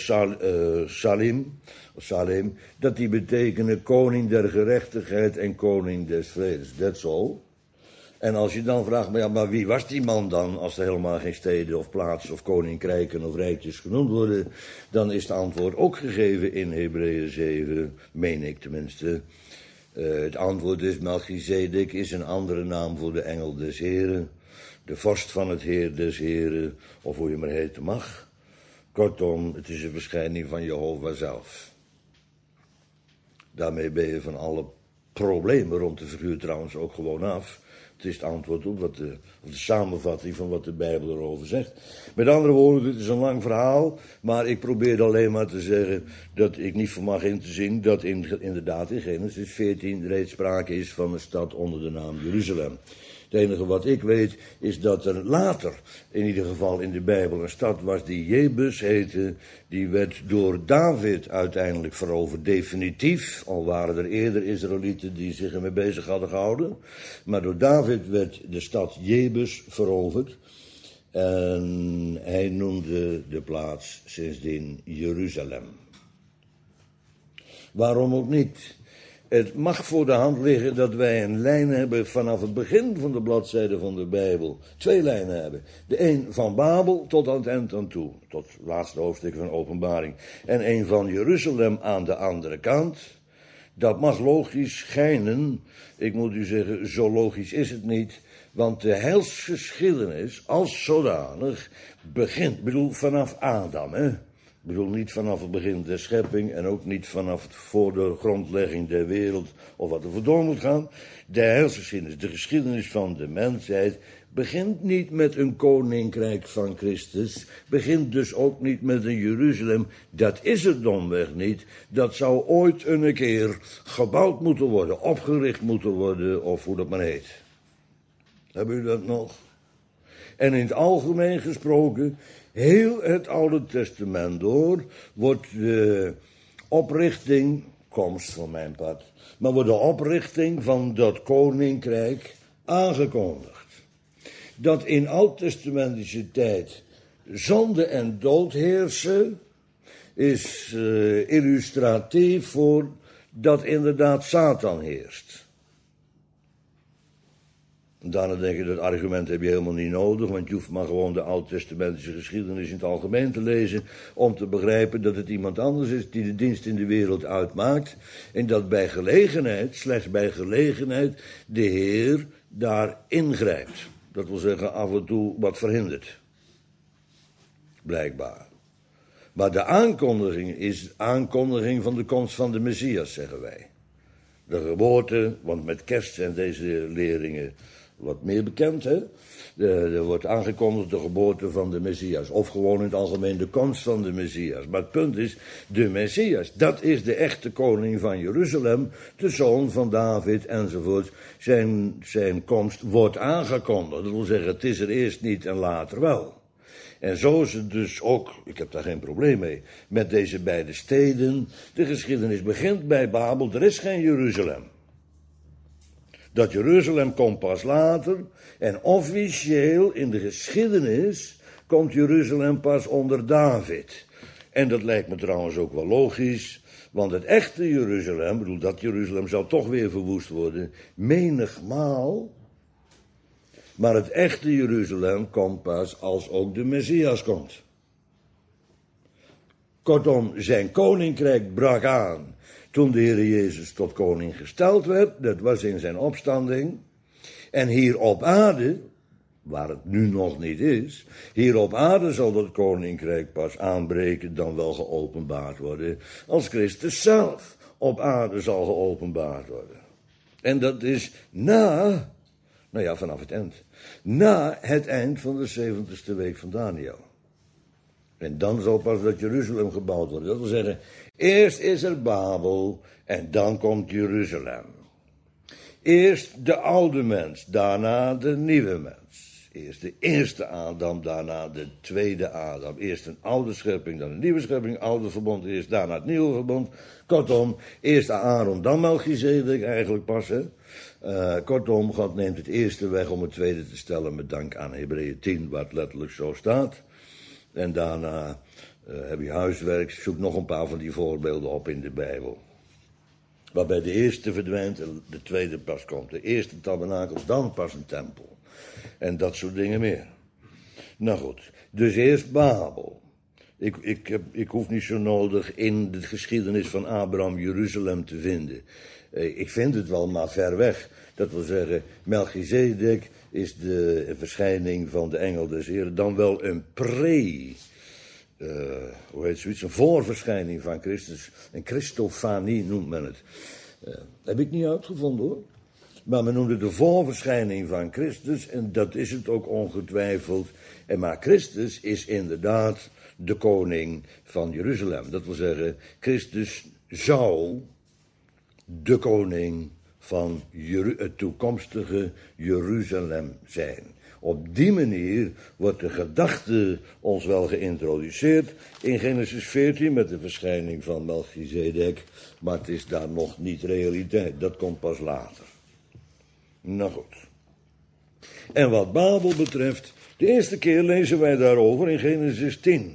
Salem, dat die betekenen koning der gerechtigheid en koning des vredes. That's all. En als je dan vraagt, maar wie was die man dan, als er helemaal geen steden of plaatsen of koninkrijken of rijkjes genoemd worden, dan is het antwoord ook gegeven in Hebreeën 7, meen ik tenminste. Het antwoord is, Melchizedek is een andere naam voor de engel des Heren, de vorst van het Heer des Heren, of hoe je maar heten mag. Kortom, het is een verschijning van Jehovah zelf. Daarmee ben je van alle problemen rond de figuur trouwens ook gewoon af. Het is het antwoord op de samenvatting van wat de Bijbel erover zegt. Met andere woorden, het is een lang verhaal, maar ik probeer alleen maar te zeggen dat ik niet vermag in te zien dat inderdaad in Genesis 14 reeds sprake is van een stad onder de naam Jeruzalem. Het enige wat ik weet is dat er later, in ieder geval in de Bijbel, een stad was die Jebus heette. Die werd door David uiteindelijk veroverd, definitief. Al waren er eerder Israëlieten die zich ermee bezig hadden gehouden. Maar door David werd de stad Jebus veroverd. En hij noemde de plaats sindsdien Jeruzalem. Waarom ook niet? Het mag voor de hand liggen dat wij een lijn hebben vanaf het begin van de bladzijde van de Bijbel. 2 lijnen hebben. De een van Babel tot aan het eind aan toe. Tot het laatste hoofdstuk van Openbaring. En een van Jeruzalem aan de andere kant. Dat mag logisch schijnen. Ik moet u zeggen, zo logisch is het niet. Want de heilsgeschiedenis als zodanig begint, vanaf Adam, hè. Ik bedoel niet vanaf het begin der schepping en ook niet vanaf voor de grondlegging der wereld of wat er voor door moet gaan. De heilsgeschiedenis, de geschiedenis van de mensheid, begint niet met een koninkrijk van Christus, begint dus ook niet met een Jeruzalem. Dat is het domweg niet. Dat zou ooit een keer gebouwd moeten worden, opgericht moeten worden of hoe dat maar heet. Hebben u dat nog? En in het algemeen gesproken, heel het Oude Testament door, wordt de oprichting, komst van mijn part, maar wordt de oprichting van dat koninkrijk aangekondigd. Dat in oud-testamentische tijd zonde en dood heersen, is illustratief voor dat inderdaad Satan heerst. Daarna denk ik, dat argument heb je helemaal niet nodig, want je hoeft maar gewoon de oud-testamentische geschiedenis in het algemeen te lezen, om te begrijpen dat het iemand anders is die de dienst in de wereld uitmaakt, en dat bij gelegenheid, slechts bij gelegenheid, de Heer daar ingrijpt. Dat wil zeggen, af en toe wat verhindert. Blijkbaar. Maar de aankondiging is aankondiging van de komst van de Messias, zeggen wij. De geboorte, want met kerst zijn deze leringen wat meer bekend, hè? Er wordt aangekondigd de geboorte van de Messias. Of gewoon in het algemeen de komst van de Messias. Maar het punt is, de Messias, dat is de echte koning van Jeruzalem, de zoon van David enzovoort. Zijn komst wordt aangekondigd. Dat wil zeggen, het is er eerst niet en later wel. En zo is het dus ook, ik heb daar geen probleem mee, met deze beide steden. De geschiedenis begint bij Babel, er is geen Jeruzalem. Dat Jeruzalem komt pas later en officieel in de geschiedenis komt Jeruzalem pas onder David. En dat lijkt me trouwens ook wel logisch, want het echte Jeruzalem, dat Jeruzalem zal toch weer verwoest worden, menigmaal. Maar het echte Jeruzalem komt pas als ook de Messias komt. Kortom, zijn koninkrijk brak aan toen de Heer Jezus tot koning gesteld werd. Dat was in zijn opstanding. En hier op aarde, waar het nu nog niet is, hier op aarde zal dat koninkrijk pas aanbreken, dan wel geopenbaard worden, als Christus zelf op aarde zal geopenbaard worden. En dat is vanaf het eind. Na het eind van de 70ste week van Daniel. En dan zal pas dat Jeruzalem gebouwd worden. Dat wil zeggen, eerst is er Babel en dan komt Jeruzalem. Eerst de oude mens, daarna de nieuwe mens. Eerst de eerste Adam, daarna de tweede Adam. Eerst een oude schepping, dan een nieuwe schepping. Oude verbond eerst, daarna het nieuwe verbond. Kortom, eerst Aaron, dan Melchizedek eigenlijk pas. Hè? Kortom, God neemt het eerste weg om het tweede te stellen met dank aan Hebreeën 10, waar het letterlijk zo staat. En daarna heb je huiswerk, zoek nog een paar van die voorbeelden op in de Bijbel. Waarbij de eerste verdwijnt en de tweede pas komt. De eerste tabernakel, dan pas een tempel. En dat soort dingen meer. Nou goed, dus eerst Babel. Ik hoef niet zo nodig in de geschiedenis van Abraham Jeruzalem te vinden. Ik vind het wel, maar ver weg. Dat wil zeggen, Melchizedek is de verschijning van de engel des Heren. Dan wel een een voorverschijning van Christus. Een Christofanie noemt men het. Heb ik niet uitgevonden hoor. Maar men noemde de voorverschijning van Christus. En dat is het ook ongetwijfeld. Maar Christus is inderdaad de koning van Jeruzalem. Dat wil zeggen, Christus zou de koning van het toekomstige Jeruzalem zijn. Op die manier wordt de gedachte ons wel geïntroduceerd in Genesis 14 met de verschijning van Melchizedek, maar het is daar nog niet realiteit, dat komt pas later. Nou goed. En wat Babel betreft, de eerste keer lezen wij daarover in Genesis 10.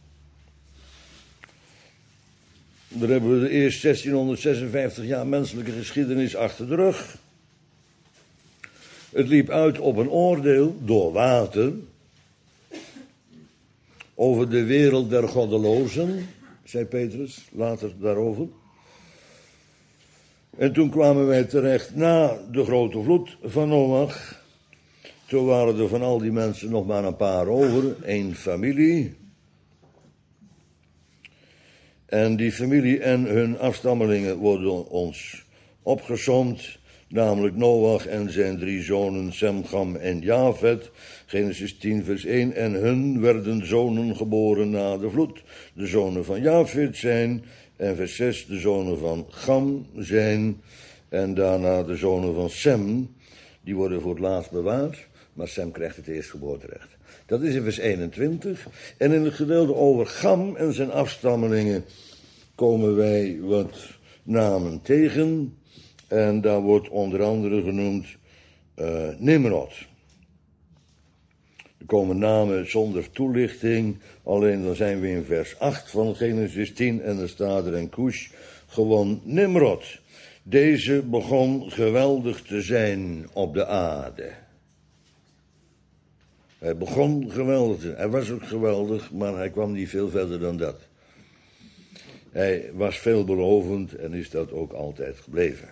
Daar hebben we de eerste 1656 jaar menselijke geschiedenis achter de rug. Het liep uit op een oordeel door water over de wereld der goddelozen, zei Petrus later daarover. En toen kwamen wij terecht na de grote vloed van Noach. Toen waren er van al die mensen nog maar een paar over, één familie. En die familie en hun afstammelingen worden ons opgesomd, namelijk Noach en zijn 3 zonen Sem, Cham en Jafet, Genesis 10 vers 1, en hun werden zonen geboren na de vloed. De zonen van Jafet zijn, en vers 6, de zonen van Cham zijn, en daarna de zonen van Sem, die worden voor het laatst bewaard, maar Sem krijgt het eerstgeboorterecht. Dat is in vers 21. En in het gedeelte over Cham en zijn afstammelingen komen wij wat namen tegen. En daar wordt onder andere genoemd Nimrod. Er komen namen zonder toelichting. Alleen dan zijn we in vers 8 van Genesis 10. En er staat er in Cush gewoon Nimrod. Deze begon geweldig te zijn op de aarde. Hij begon geweldig. Hij was ook geweldig, maar hij kwam niet veel verder dan dat. Hij was veelbelovend en is dat ook altijd gebleven.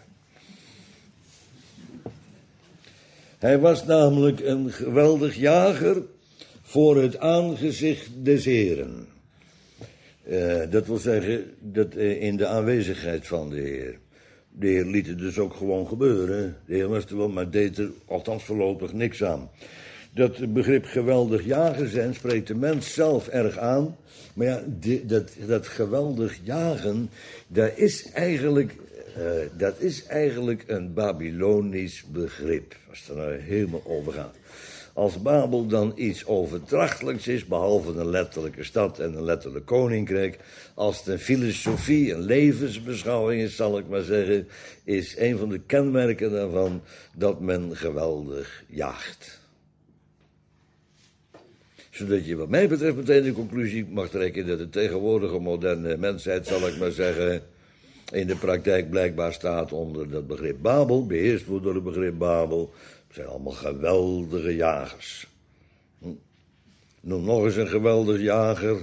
Hij was namelijk een geweldig jager voor het aangezicht des Heren. Dat wil zeggen, dat in de aanwezigheid van de Heer. De Heer liet het dus ook gewoon gebeuren. De Heer was er wel, maar deed er althans voorlopig niks aan. Dat begrip geweldig jager zijn spreekt de mens zelf erg aan. Maar ja, dat geweldig jagen, dat is eigenlijk een Babylonisch begrip. Als het er nou helemaal over gaat. Als Babel dan iets overdrachtelijks is, behalve een letterlijke stad en een letterlijk koninkrijk, als het een filosofie, een levensbeschouwing is, zal ik maar zeggen, is een van de kenmerken daarvan dat men geweldig jaagt. Zodat je wat mij betreft meteen de conclusie mag trekken dat de tegenwoordige moderne mensheid, zal ik maar zeggen, in de praktijk blijkbaar staat onder dat begrip Babel, beheerst wordt door het begrip Babel. Het zijn allemaal geweldige jagers. Noem nog eens een geweldig jager.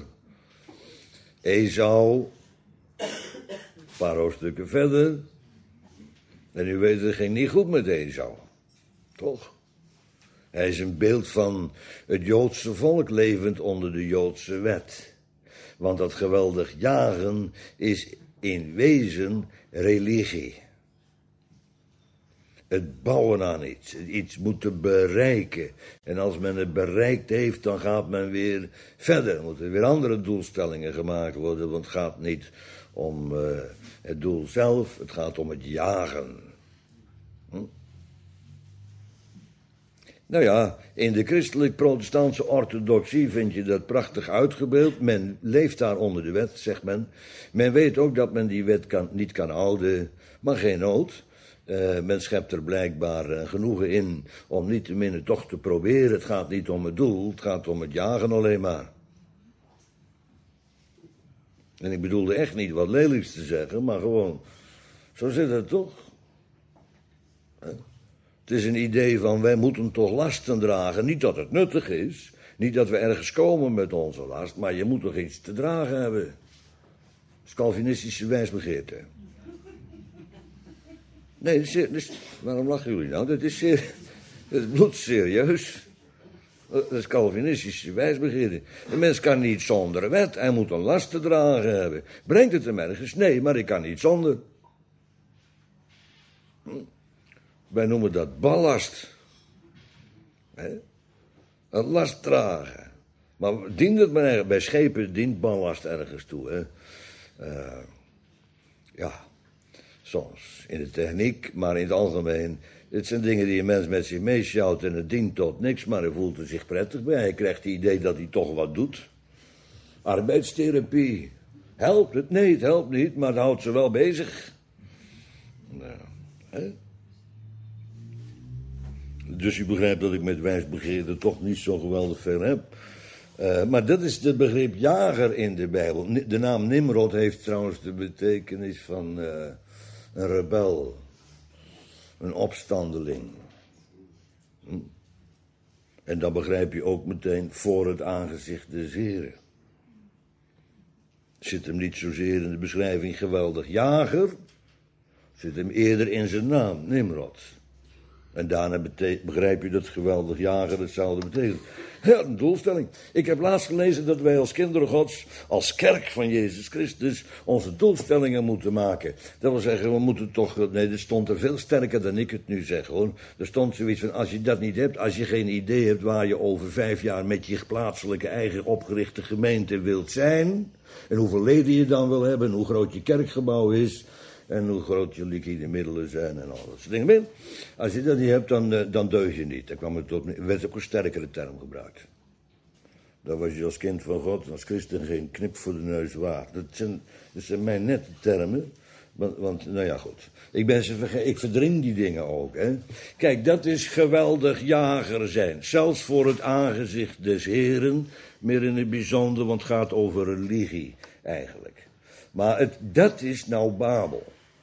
Esau. Een paar hoofdstukken verder. En u weet, het ging niet goed met Esau. Toch? Hij is een beeld van het Joodse volk levend onder de Joodse wet. Want dat geweldig jagen is in wezen religie. Het bouwen aan iets moeten bereiken. En als men het bereikt heeft, dan gaat men weer verder. Er moeten weer andere doelstellingen gemaakt worden, want het gaat niet om het doel zelf, het gaat om het jagen. Nou ja, in de christelijk-protestantse orthodoxie vind je dat prachtig uitgebeeld. Men leeft daar onder de wet, zegt men. Men weet ook dat men die wet niet kan houden, maar geen nood. Men schept er blijkbaar genoegen in om niet te minder toch te proberen. Het gaat niet om het doel, het gaat om het jagen alleen maar. En ik bedoelde echt niet wat lelijks te zeggen, maar gewoon, zo zit het toch? Het is een idee van, wij moeten toch lasten dragen. Niet dat het nuttig is, niet dat we ergens komen met onze last, maar je moet toch iets te dragen hebben. Dat is Calvinistische wijsbegeerte. Nee, waarom lachen jullie nou? Dat is bloedserieus. Dat is Calvinistische wijsbegeerte. Een mens kan niet zonder wet, hij moet een last te dragen hebben. Brengt het hem ergens? Nee, maar ik kan niet zonder. Wij noemen dat ballast. Een last dragen. Maar dient het maar ergens? Bij schepen dient ballast ergens toe. Ja, soms in de techniek, maar in het algemeen. Het zijn dingen die een mens met zich meesjouwt en het dient tot niks, maar hij voelt er zich prettig bij. Hij krijgt het idee dat hij toch wat doet. Arbeidstherapie. Helpt het? Nee, het helpt niet, maar het houdt ze wel bezig. Nou, Dus u begrijpt dat ik met wijsbegeerte toch niet zo geweldig veel heb. Maar dat is het begrip jager in de Bijbel. De naam Nimrod heeft trouwens de betekenis van een rebel. Een opstandeling. En dan begrijp je ook meteen voor het aangezicht des Heren. Zit hem niet zozeer in de beschrijving geweldig jager. Zit hem eerder in zijn naam, Nimrod. En daarna begrijp je dat geweldig jager hetzelfde betekent. Ja, een doelstelling. Ik heb laatst gelezen dat wij als kinderen Gods, als kerk van Jezus Christus, onze doelstellingen moeten maken. Dat wil zeggen, we moeten toch, nee, dat stond er veel sterker dan ik het nu zeg hoor. Er stond zoiets van, als je dat niet hebt, als je geen idee hebt waar je over 5 jaar met je plaatselijke eigen opgerichte gemeente wilt zijn, en hoeveel leden je dan wil hebben, en hoe groot je kerkgebouw is, en hoe groot je liquide middelen zijn en al dat soort dingen. Als je dat niet hebt, dan deug je niet. Er werd ook een sterkere term gebruikt. Dan was je als kind van God, als christen, geen knip voor de neus waard. Dat zijn mijn nette termen. Want, nou ja, goed. Ik verdring die dingen ook, hè. Kijk, dat is geweldig jager zijn. Zelfs voor het aangezicht des Heren. Meer in het bijzonder, want het gaat over religie, eigenlijk. Maar dat is nou Babel.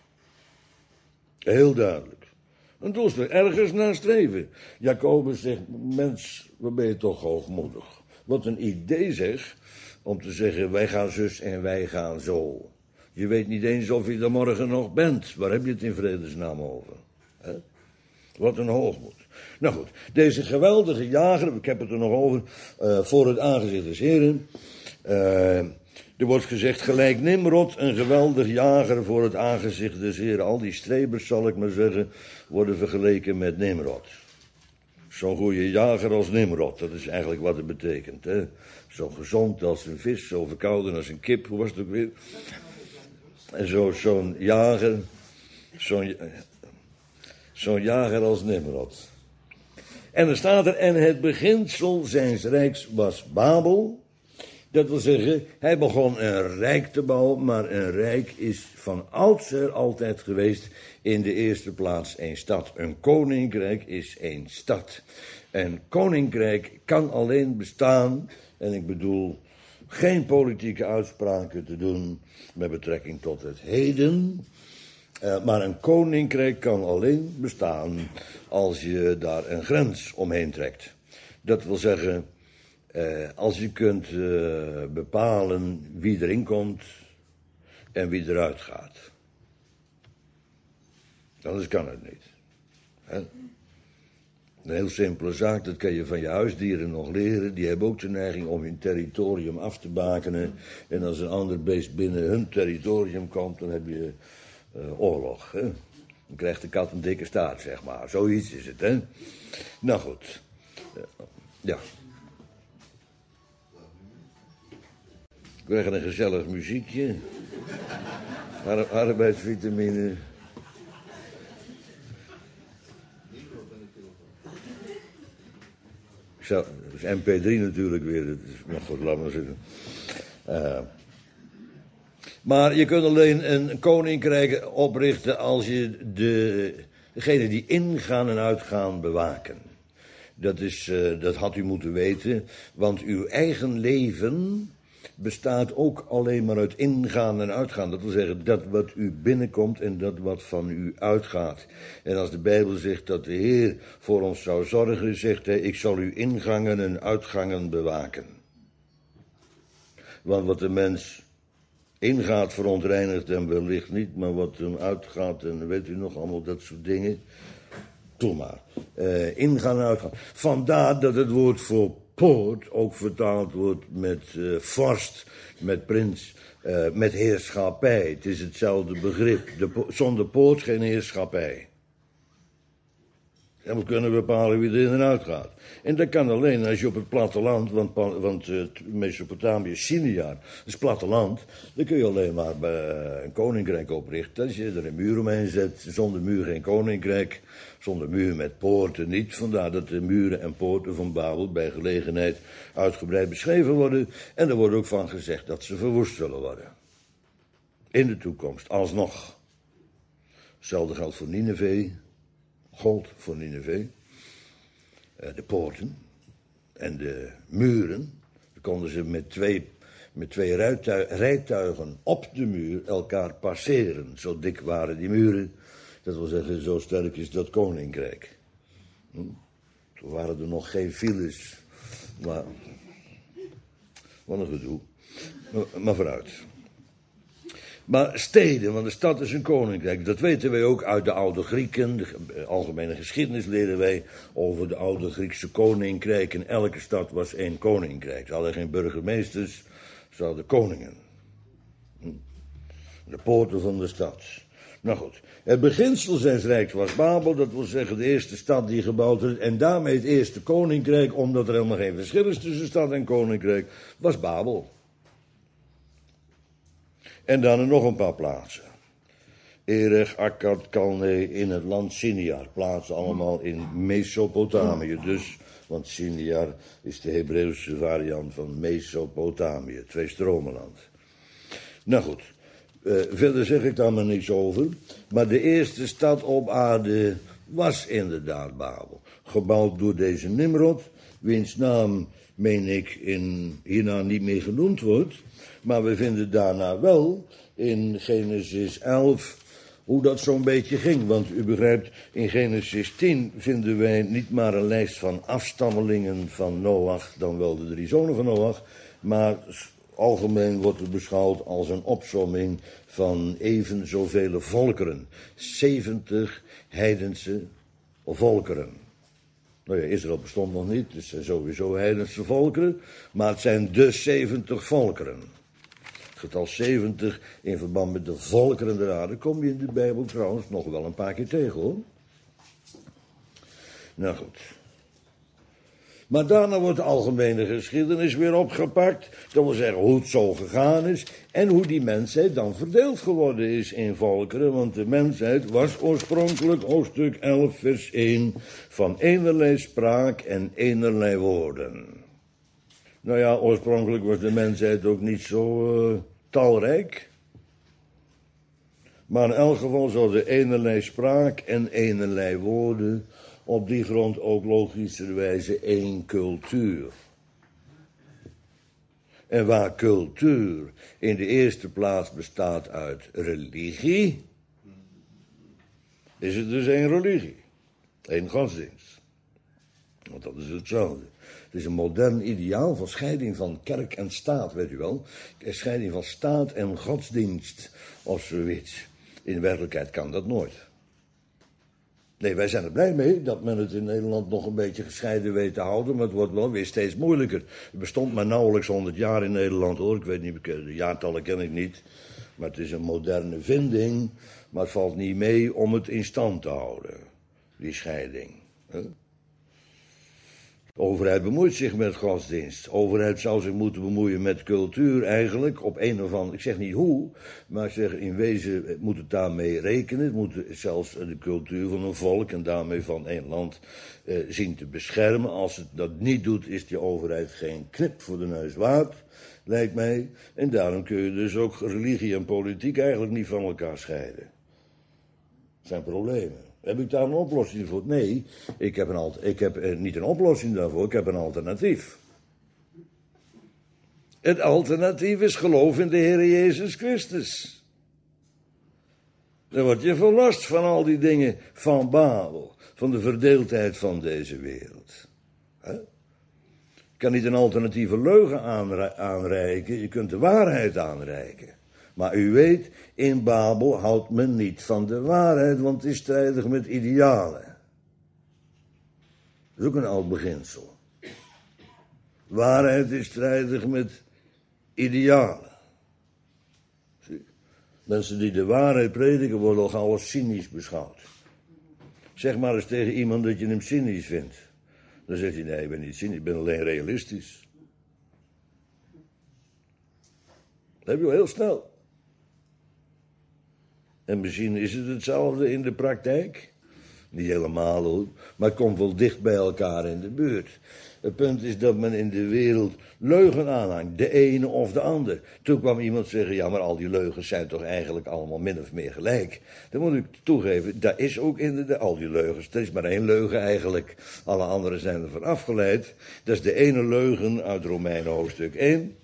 Heel duidelijk. En dus er ergens naar streven. Jacobus zegt, mens, wat ben je toch hoogmoedig. Wat een idee zeg, om te zeggen, wij gaan zus en wij gaan zo. Je weet niet eens of je er morgen nog bent. Waar heb je het in vredesnaam over? He? Wat een hoogmoed. Nou goed, deze geweldige jager, ik heb het er nog over, voor het aangezicht des Heren. Er wordt gezegd, gelijk Nimrod, een geweldig jager voor het aangezicht des Heren. Al die strebers, zal ik maar zeggen, worden vergeleken met Nimrod. Zo'n goede jager als Nimrod, dat is eigenlijk wat het betekent. Hè? Zo gezond als een vis, zo verkouden als een kip, hoe was het ook weer? En zo'n jager, zo'n jager als Nimrod. En er staat er, en het beginsel zijns rijks was Babel. Dat wil zeggen, hij begon een rijk te bouwen, maar een rijk is van oudsher altijd geweest in de eerste plaats een stad. Een koninkrijk is een stad. Een koninkrijk kan alleen bestaan, en ik bedoel geen politieke uitspraken te doen met betrekking tot het heden, maar een koninkrijk kan alleen bestaan als je daar een grens omheen trekt. Dat wil zeggen, als je kunt bepalen wie erin komt en wie eruit gaat. Anders kan het niet. Hè? Een heel simpele zaak, dat kan je van je huisdieren nog leren. Die hebben ook de neiging om hun territorium af te bakenen. En als een ander beest binnen hun territorium komt, dan heb je oorlog. Hè? Dan krijgt de kat een dikke staart, zeg maar. Zoiets is het, hè. Nou goed. Ja. We krijgen een gezellig muziekje. Arbeidsvitamine. Dat is MP3 natuurlijk weer. Maar goed, laat maar zitten. Maar je kunt alleen een koninkrijk oprichten als je degene die ingaan en uitgaan bewaken. Dat had u moeten weten, want uw eigen leven bestaat ook alleen maar uit ingaan en uitgaan. Dat wil zeggen, dat wat u binnenkomt en dat wat van u uitgaat. En als de Bijbel zegt dat de Heer voor ons zou zorgen, zegt hij, ik zal uw ingangen en uitgangen bewaken. Want wat de mens ingaat verontreinigt hem wellicht niet, maar wat hem uitgaat, en weet u nog allemaal dat soort dingen. Doe maar. Ingaan en uitgaan. Vandaar dat het woord voor poort ook vertaald wordt met vorst, met prins, met heerschappij. Het is hetzelfde begrip. Zonder poort geen heerschappij. En we kunnen bepalen wie er in en uit gaat. En dat kan alleen als je op het platteland, want Mesopotamië is Sinjar, dat is platteland. Dan kun je alleen maar een koninkrijk oprichten. Als je er een muur omheen zet, zonder muur geen koninkrijk, zonder muur met poorten niet. Vandaar dat de muren en poorten van Babel bij gelegenheid uitgebreid beschreven worden. En er wordt ook van gezegd dat ze verwoest zullen worden. In de toekomst, alsnog. Hetzelfde geldt voor Nineve. Gold voor Nineve. De poorten en de muren. Dan konden ze met twee rijtuigen op de muur elkaar passeren. Zo dik waren die muren. Dat wil zeggen, zo sterk is dat koninkrijk. Toen waren er nog geen files. Maar wat een gedoe. Maar vooruit. Maar steden, want de stad is een koninkrijk. Dat weten wij ook uit de oude Grieken. De algemene geschiedenis leren wij over de oude Griekse koninkrijken. Elke stad was één koninkrijk. Ze hadden geen burgemeesters, ze hadden koningen. De poorten van de stad. Nou goed, het beginsel zijns rijks was Babel. Dat wil zeggen de eerste stad die gebouwd werd. En daarmee het eerste koninkrijk, omdat er helemaal geen verschil is tussen stad en koninkrijk, was Babel. En dan nog een paar plaatsen. Erech, Akkad, Kalne in het land Sinjar. Plaatsen allemaal in Mesopotamië. Dus, want Sinjar is de Hebreeuwse variant van Mesopotamië. Twee stromenland. Nou goed, verder zeg ik daar maar niks over. Maar de eerste stad op aarde was inderdaad Babel. Gebouwd door deze Nimrod, wiens naam, meen ik, hierna niet meer genoemd wordt. Maar we vinden daarna wel in Genesis 11 hoe dat zo'n beetje ging. Want u begrijpt, in Genesis 10 vinden wij niet maar een lijst van afstammelingen van Noach, dan wel de 3 zonen van Noach, maar algemeen wordt het beschouwd als een opsomming van even zoveel volkeren. 70 heidense volkeren. Nou ja, Israël bestond nog niet, dus het zijn sowieso heidense volkeren, maar het zijn de 70 volkeren. Het getal 70 in verband met de volkeren der aarde kom je in de Bijbel trouwens nog wel een paar keer tegen, hoor. Nou goed. Maar daarna wordt de algemene geschiedenis weer opgepakt. Dat wil zeggen hoe het zo gegaan is. En hoe die mensheid dan verdeeld geworden is in volkeren. Want de mensheid was oorspronkelijk, hoofdstuk 11 vers 1, van enerlei spraak en enerlei woorden. Nou ja, oorspronkelijk was de mensheid ook niet zo talrijk. Maar in elk geval zouden enerlei spraak en enerlei woorden, op die grond ook logischerwijze één cultuur. En waar cultuur in de eerste plaats bestaat uit religie, is het dus één religie, één godsdienst. Want dat is hetzelfde. Het is een modern ideaal van scheiding van kerk en staat, weet u wel. Een scheiding van staat en godsdienst of zoiets. In werkelijkheid kan dat nooit. Nee, wij zijn er blij mee dat men het in Nederland nog een beetje gescheiden weet te houden, maar het wordt wel weer steeds moeilijker. Het bestond maar nauwelijks 100 jaar in Nederland, hoor. Ik weet niet, de jaartallen ken ik niet. Maar het is een moderne vinding, maar het valt niet mee om het in stand te houden, die scheiding. De overheid bemoeit zich met godsdienst. De overheid zou zich moeten bemoeien met cultuur eigenlijk. Op een of andere, ik zeg niet hoe, maar ik zeg in wezen moet het daarmee rekenen. Het moet zelfs de cultuur van een volk en daarmee van een land zien te beschermen. Als het dat niet doet, is die overheid geen knip voor de neus waard, lijkt mij. En daarom kun je dus ook religie en politiek eigenlijk niet van elkaar scheiden. Dat zijn problemen. Heb ik daar een oplossing voor? Nee, ik heb niet een oplossing daarvoor, ik heb een alternatief. Het alternatief is geloof in de Heer Jezus Christus. Dan word je verlost van al die dingen van Babel, van de verdeeldheid van deze wereld. Je kan niet een alternatieve leugen aanreiken, je kunt de waarheid aanreiken. Maar u weet, in Babel houdt men niet van de waarheid, want het is strijdig met idealen. Dat is ook een oud beginsel. Waarheid is strijdig met idealen. Zie. Mensen die de waarheid prediken worden al gauw als cynisch beschouwd. Zeg maar eens tegen iemand dat je hem cynisch vindt. Dan zegt hij, nee, ik ben niet cynisch, ik ben alleen realistisch. Dat heb je wel heel snel. En misschien is het hetzelfde in de praktijk. Niet helemaal hoor, maar het komt wel dicht bij elkaar in de buurt. Het punt is dat men in de wereld leugen aanhangt, de ene of de ander. Toen kwam iemand zeggen, ja maar al die leugens zijn toch eigenlijk allemaal min of meer gelijk. Dan moet ik toegeven, dat is ook inderdaad al die leugens. Er is maar één leugen eigenlijk, alle anderen zijn ervan afgeleid. Dat is de ene leugen uit Romeinen hoofdstuk 1.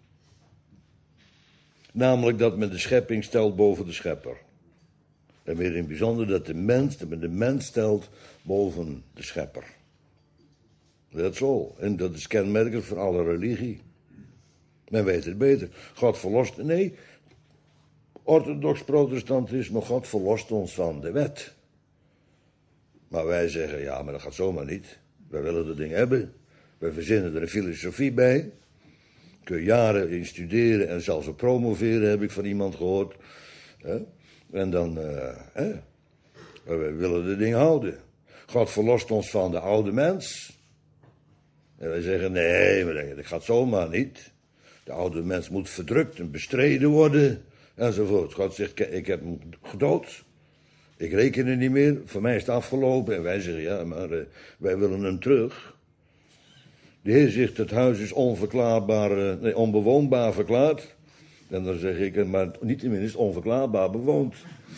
Namelijk dat men de schepping stelt boven de schepper. En weer in het bijzonder dat men de mens stelt boven de schepper. Dat is all. En dat is kenmerkend voor alle religie. Men weet het beter. God verlost, nee, orthodox protestantisme, God verlost ons van de wet. Maar wij zeggen, ja, maar dat gaat zomaar niet. Wij willen dat ding hebben. Wij verzinnen er een filosofie bij. Kun je jaren in studeren en zelfs op promoveren, heb ik van iemand gehoord. En dan, wij willen het ding houden. God verlost ons van de oude mens. En wij zeggen, nee, maar dat gaat zomaar niet. De oude mens moet verdrukt en bestreden worden, enzovoort. God zegt, ik heb hem gedood. Ik reken er niet meer, voor mij is het afgelopen. En wij zeggen, ja, maar wij willen hem terug. De Heer zegt, het huis is onbewoonbaar verklaard. En dan zeg ik, maar niettemin onverklaarbaar bewoond.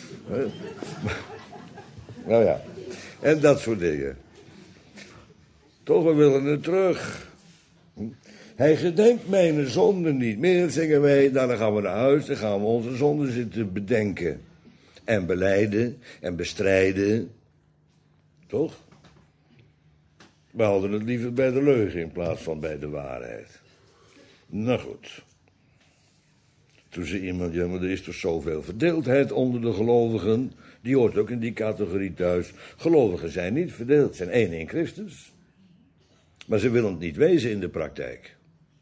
Nou ja, en dat soort dingen. Toch, we willen het terug. Hij gedenkt mijn zonden niet meer, zeggen wij. Dan gaan we naar huis, dan gaan we onze zonden zitten bedenken. En belijden en bestrijden. Toch? We houden het liever bij de leugen in plaats van bij de waarheid. Nou goed. Toen zei iemand, ja, maar er is toch zoveel verdeeldheid onder de gelovigen. Die hoort ook in die categorie thuis. Gelovigen zijn niet verdeeld, zijn één in Christus. Maar ze willen het niet wezen in de praktijk.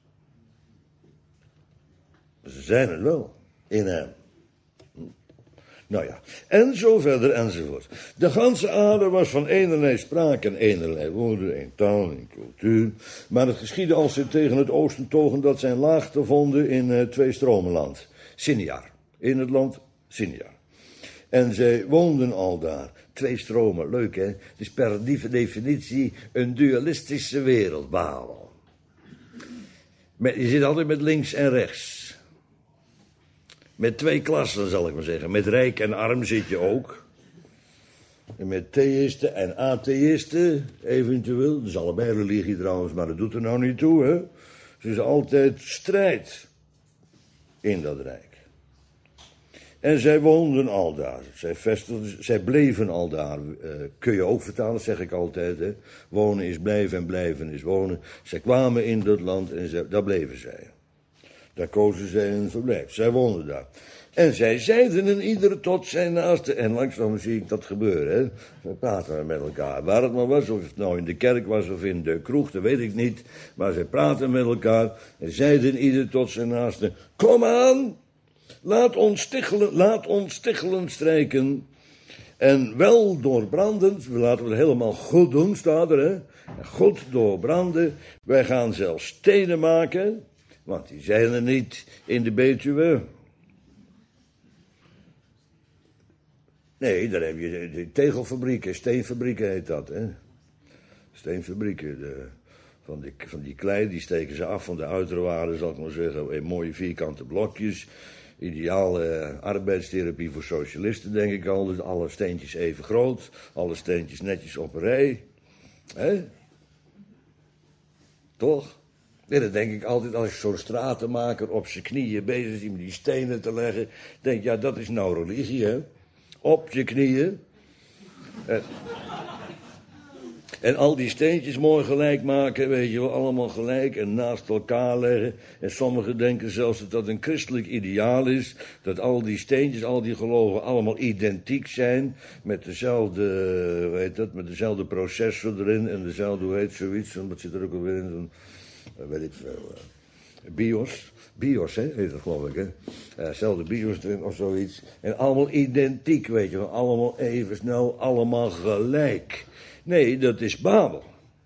Ze zijn het wel, in hem. Nou ja, en zo verder enzovoort. De ganse aarde was van enerlei spraak en enerlei woorden, één taal en cultuur. Maar het geschiedde als ze tegen het oosten togen dat zijn laagte vonden in twee stromenland. Sinjar, in het land Sinjar. En zij woonden al daar. Twee stromen, leuk hè? Het is per definitie een dualistische wereld, Babel. Je zit altijd met links en rechts. Met twee klassen, zal ik maar zeggen. Met rijk en arm zit je ook. En met theïsten en atheïsten, eventueel. Dat is allebei religie trouwens, maar dat doet er nou niet toe, hè. Dus is altijd strijd in dat rijk. En zij woonden al daar. Zij bleven al daar. Kun je ook vertalen, zeg ik altijd, hè. Wonen is blijven en blijven is wonen. Zij kwamen in dat land en daar bleven zij. Daar kozen zij een verblijf. Zij woonden daar. En zij zeiden een ieder tot zijn naaste. En langzaam zie ik dat gebeuren. Hè. Ze praten met elkaar. Waar het maar was, of het nou in de kerk was of in de kroeg, dat weet ik niet. Maar zij praten met elkaar. En zeiden ieder tot zijn naaste. Kom aan, laat ons stichelen strijken. En wel doorbrandend, laten we het helemaal goed doen, staat er, hè. Goed doorbranden. Wij gaan zelfs stenen maken, want die zijn er niet in de Betuwe. Nee, daar heb je de tegelfabrieken, steenfabrieken heet dat, hè. Steenfabrieken, van die klei, die steken ze af van de uiterwaarden, zal ik maar zeggen, in mooie vierkante blokjes. Ideale arbeidstherapie voor socialisten, denk ik al. Dus alle steentjes even groot, alle steentjes netjes op een rij. Hè? Toch? Ja, dat denk ik altijd als je zo'n stratenmaker op zijn knieën bezig is met die stenen te leggen. Denk ja, dat is nou religie, hè? Op je knieën. En al die steentjes mooi gelijk maken, weet je wel, allemaal gelijk en naast elkaar leggen. En sommigen denken zelfs dat dat een christelijk ideaal is. Dat al die steentjes, al die geloven allemaal identiek zijn. Met dezelfde, met dezelfde processor erin en dezelfde, zoiets. En wat zit er ook alweer in? Weet ik veel. BIOS, hè, heet dat geloof ik, hè. Hetzelfde BIOS erin of zoiets. En allemaal identiek, weet je wel. Allemaal even snel, allemaal gelijk. Nee, dat is Babel.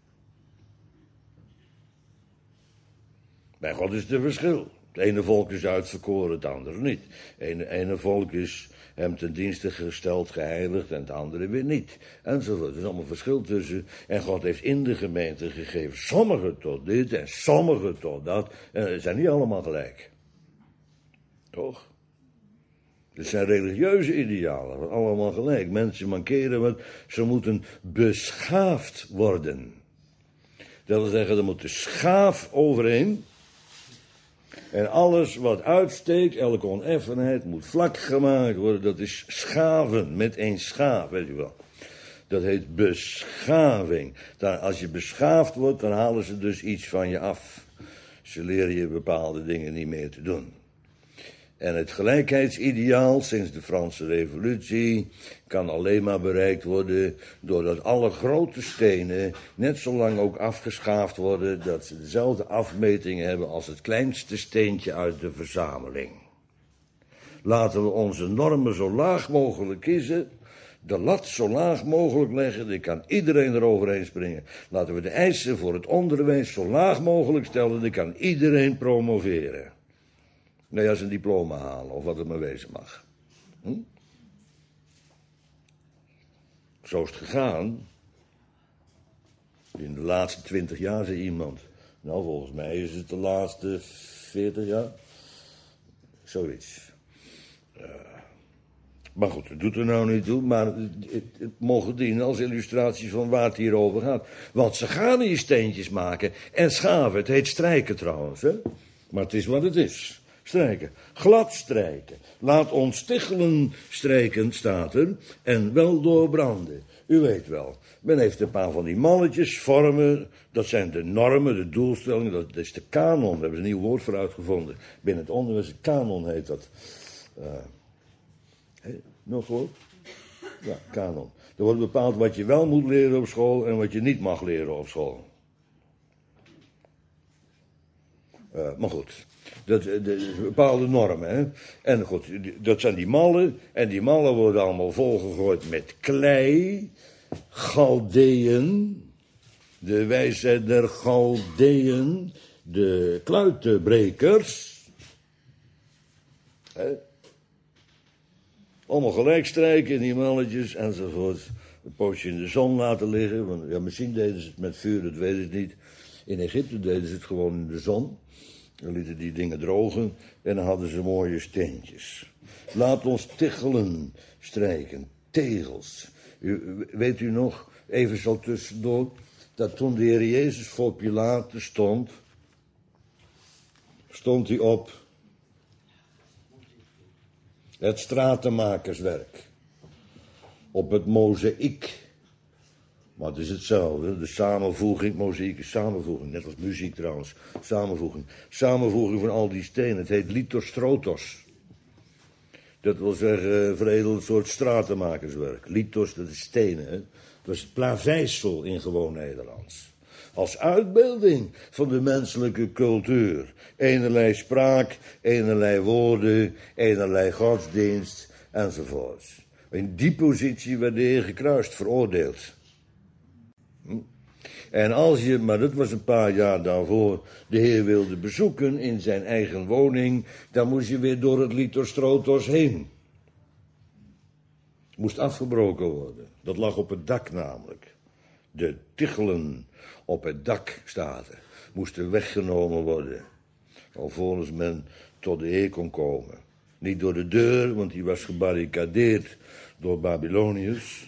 Bij God is het een verschil. Het ene volk is uitverkoren, het andere niet. Het ene volk is hem ten dienste gesteld, geheiligd en het andere weer niet. Enzovoort. Er is allemaal verschil tussen. En God heeft in de gemeente gegeven sommigen tot dit en sommigen tot dat. En ze zijn niet allemaal gelijk. Toch? Het zijn religieuze idealen, allemaal gelijk. Mensen mankeren wat, ze moeten beschaafd worden. Dat wil zeggen, er moet de schaaf overheen. En alles wat uitsteekt, elke oneffenheid, moet vlak gemaakt worden. Dat is schaven, met één schaaf, weet je wel. Dat heet beschaving. Als je beschaafd wordt, dan halen ze dus iets van je af. Ze leren je bepaalde dingen niet meer te doen. En het gelijkheidsideaal sinds de Franse Revolutie kan alleen maar bereikt worden doordat alle grote stenen net zo lang ook afgeschaafd worden dat ze dezelfde afmetingen hebben als het kleinste steentje uit de verzameling. Laten we onze normen zo laag mogelijk kiezen, de lat zo laag mogelijk leggen, dan kan iedereen eroverheen springen. Laten we de eisen voor het onderwijs zo laag mogelijk stellen, dan kan iedereen promoveren. Nou ja, zijn diploma halen, of wat het maar wezen mag. Zo is het gegaan. In de laatste 20 jaar, zei iemand. Nou, volgens mij is het de laatste 40 jaar. Zoiets. Maar goed, het doet er nou niet toe, maar het mogen dienen als illustratie van waar het hier over gaat. Want ze gaan hier steentjes maken en schaven. Het heet strijken trouwens, hè. Maar het is wat het is. Strijken. Glad strijken. Laat ons stichelen strijken, staat er. En wel doorbranden. U weet wel. Men heeft een paar van die malletjes, vormen. Dat zijn de normen, de doelstellingen. Dat is de kanon. Daar hebben ze een nieuw woord voor uitgevonden. Binnen het onderwijs, kanon heet dat. Nog gehoord? Ja, kanon. Er wordt bepaald wat je wel moet leren op school en wat je niet mag leren op school. Maar goed. De bepaalde normen, hè. En goed, dat zijn die mallen. En die mallen worden allemaal volgegooid met klei. Galdeën. De wijsheid der Galdeën. De kluitenbrekers. Hè. Allemaal gelijk strijken in die malletjes enzovoort. Een poosje in de zon laten liggen. Want ja, misschien deden ze het met vuur, dat weet ik niet. In Egypte deden ze het gewoon in de zon. Dan lieten die dingen drogen en dan hadden ze mooie steentjes. Laat ons tichelen strijken, tegels. Weet u nog, even zo tussendoor, dat toen de Heer Jezus voor Pilatus stond hij op het stratenmakerswerk. Op het mozaïek. Maar het is hetzelfde, de samenvoeging, mozaïek is samenvoeging, net als muziek trouwens, samenvoeging. Samenvoeging van al die stenen, het heet lithostrotos. Dat wil zeggen, veredeld soort stratenmakerswerk. Lithos, dat is stenen, hè. Dat is het plaveisel in gewoon Nederlands. Als uitbeelding van de menselijke cultuur. Enerlei spraak, enerlei woorden, enerlei godsdienst, enzovoorts. In die positie werd de Heer gekruist, veroordeeld. En als je, maar dat was een paar jaar daarvoor, de Heer wilde bezoeken in zijn eigen woning, dan moest je weer door het Lithostrotos heen. Moest afgebroken worden. Dat lag op het dak namelijk. De tichelen op het dak staten moesten weggenomen worden, alvorens men tot de Heer kon komen. Niet door de deur, want die was gebarricadeerd door Babyloniërs.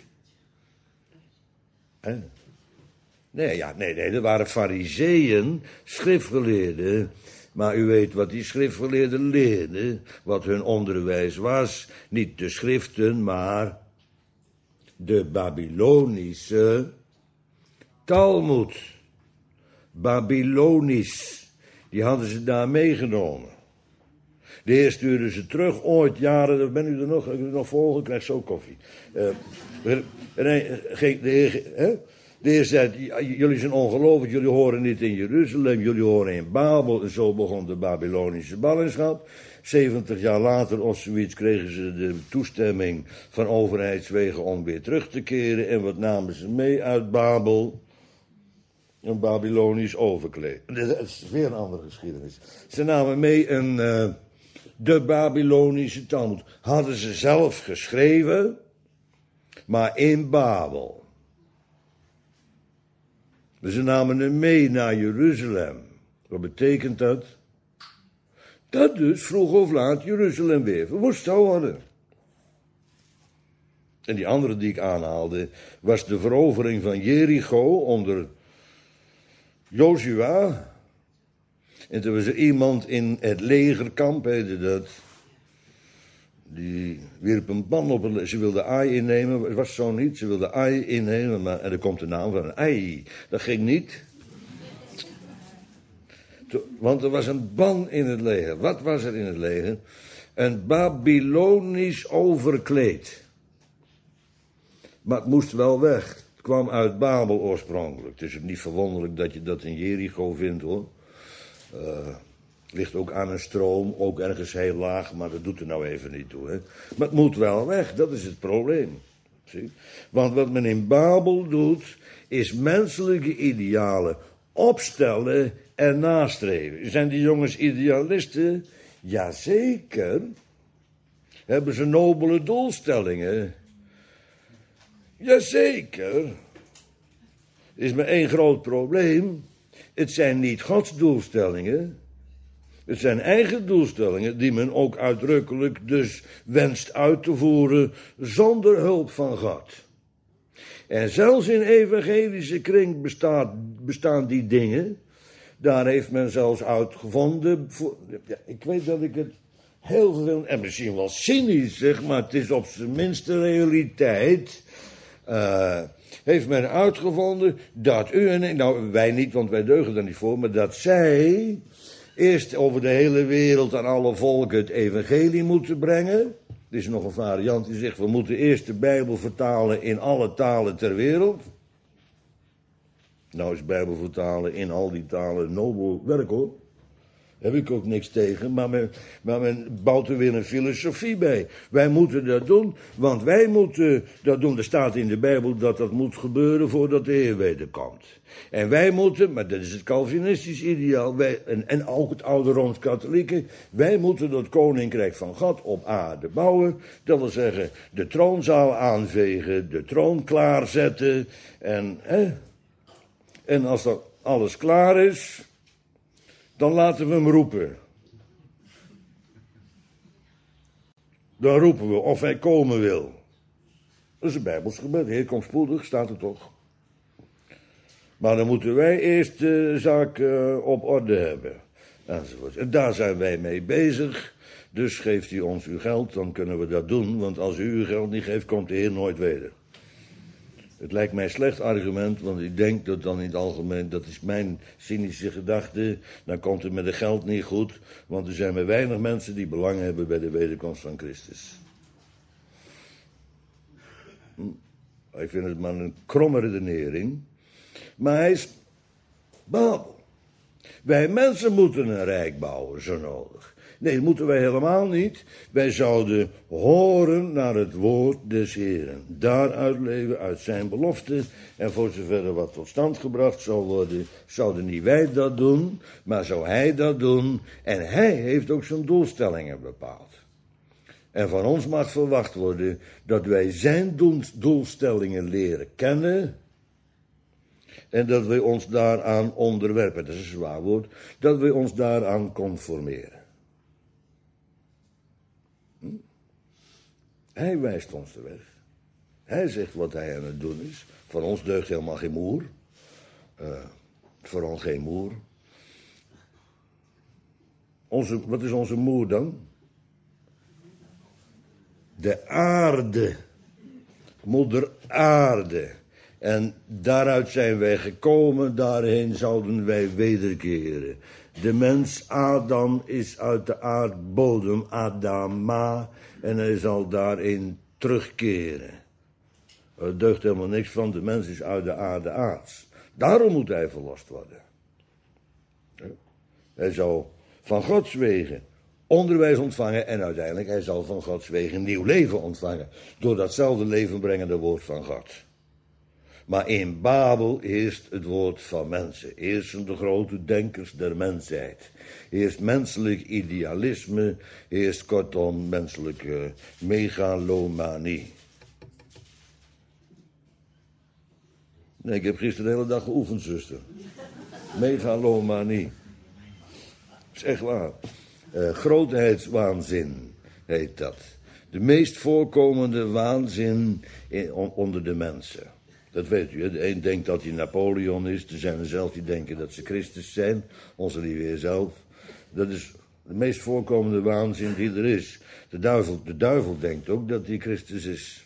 Nee, er waren fariseeën, schriftgeleerden. Maar u weet wat die schriftgeleerden leerden, wat hun onderwijs was. Niet de schriften, maar de Babylonische Talmud. Babylonisch. Die hadden ze daar meegenomen. De Heer stuurde ze terug, ooit jaren, ben u er nog, ik u nog volgen, krijg zo koffie. De Heer zei, jullie zijn ongelovig, jullie horen niet in Jeruzalem, jullie horen in Babel. En zo begon de Babylonische ballingschap. 70 jaar later of zoiets kregen ze de toestemming van overheidswegen om weer terug te keren. En wat namen ze mee uit Babel? Een Babylonisch overkleed. Dat is weer een andere geschiedenis. Ze namen mee de Babylonische Talmud. Hadden ze zelf geschreven, maar in Babel. Ze namen hem mee naar Jeruzalem. Wat betekent dat? Dat dus vroeg of laat Jeruzalem weer verwoest zou worden. En die andere die ik aanhaalde, was de verovering van Jericho onder Jozua. En toen was er iemand in het legerkamp, heette dat. Die wierp een pan op het. Ze wilde Ai innemen, het was zo niet. Ze wilde Ai innemen, maar en er komt de naam van Ai. Dat ging niet. Want er was een ban in het leger. Wat was er in het leger? Een Babylonisch overkleed. Maar het moest wel weg. Het kwam uit Babel oorspronkelijk. Het is niet verwonderlijk dat je dat in Jericho vindt, hoor. Ligt ook aan een stroom, ook ergens heel laag, maar dat doet er nou even niet toe. Hè. Maar het moet wel weg, dat is het probleem. Zie? Want wat men in Babel doet, is menselijke idealen opstellen en nastreven. Zijn die jongens idealisten? Jazeker. Hebben ze nobele doelstellingen? Jazeker. Er is maar één groot probleem. Het zijn niet Gods doelstellingen. Het zijn eigen doelstellingen die men ook uitdrukkelijk dus wenst uit te voeren zonder hulp van God. En zelfs in evangelische kring bestaan die dingen. Daar heeft men zelfs uitgevonden. Ik weet dat ik het heel veel, en misschien wel cynisch zeg, maar het is op zijn minst de realiteit. Heeft men uitgevonden dat u en ik, nou wij niet, want wij deugen daar niet voor, maar dat zij eerst over de hele wereld aan alle volken het evangelie moeten brengen. Er is nog een variant die zegt, we moeten eerst de Bijbel vertalen in alle talen ter wereld. Nou is Bijbel vertalen in al die talen nobel werk, hoor. Daar heb ik ook niks tegen, maar men bouwt er weer een filosofie bij. Wij moeten dat doen, want wij moeten dat doen. Er staat in de Bijbel dat dat moet gebeuren voordat de Heer wederkomt. En wij moeten, maar dat is het Calvinistisch ideaal, en ook het oude Rooms-Katholieke, wij moeten dat koninkrijk van God op aarde bouwen. Dat wil zeggen, de troonzaal aanvegen, de troon klaarzetten. En als dat alles klaar is, dan laten we hem roepen. Dan roepen we of hij komen wil. Dat is een Bijbels gebed. De Heer komt spoedig, staat er toch. Maar dan moeten wij eerst de zaak op orde hebben. Enzovoort. En daar zijn wij mee bezig. Dus geeft u ons uw geld, dan kunnen we dat doen. Want als u uw geld niet geeft, komt de Heer nooit weder. Het lijkt mij een slecht argument, want ik denk dat dan in het algemeen, dat is mijn cynische gedachte, dan komt het met het geld niet goed, want er zijn maar weinig mensen die belang hebben bij de wederkomst van Christus. Ik vind het maar een kromme redenering, maar hij is Babel. Wij mensen moeten een rijk bouwen, zo nodig. Nee, dat moeten wij helemaal niet. Wij zouden horen naar het woord des Heeren. Daaruit leven, uit zijn belofte. En voor zover er wat tot stand gebracht zal worden, zouden niet wij dat doen, maar zou hij dat doen. En hij heeft ook zijn doelstellingen bepaald. En van ons mag verwacht worden dat wij zijn doelstellingen leren kennen. En dat wij ons daaraan onderwerpen. Dat is een zwaar woord. Dat wij ons daaraan conformeren. Hij wijst ons de weg. Hij zegt wat hij aan het doen is. Voor ons deugt helemaal geen moer. Voor ons geen moer. Wat is onze moer dan? De aarde. Moeder aarde. En daaruit zijn wij gekomen, daarheen zouden wij wederkeren. De mens Adam is uit de aardbodem, Adama, en hij zal daarin terugkeren. Er deugt helemaal niks van, de mens is uit de aarde aards. Daarom moet hij verlost worden. Hij zal van Gods wegen onderwijs ontvangen en uiteindelijk hij zal van Gods wegen nieuw leven ontvangen. Door datzelfde levenbrengende woord van God. Maar in Babel heerst het woord van mensen. Heersen de grote denkers der mensheid. Heerst menselijk idealisme. Heerst kortom menselijke megalomanie. Nee, ik heb gisteren de hele dag geoefend, zuster. Megalomanie. Dat is echt waar. Grootheidswaanzin heet dat. De meest voorkomende waanzin onder de mensen. Dat weet u, hè? De een denkt dat hij Napoleon is. Er zijn er zelf die denken dat ze Christus zijn. Onze lieve Heer zelf. Dat is de meest voorkomende waanzin die er is. De duivel denkt ook dat hij Christus is.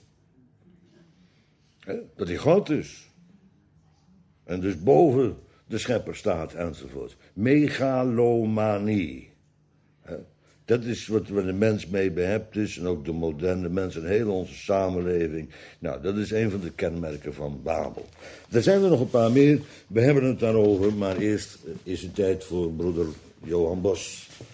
Dat hij God is. En dus boven de schepper staat enzovoort. Megalomanie. Dat is wat de mens mee behept is. En ook de moderne mens en heel onze samenleving. Nou, dat is een van de kenmerken van Babel. Er zijn er nog een paar meer. We hebben het daarover. Maar eerst is het tijd voor broeder Johan Bos.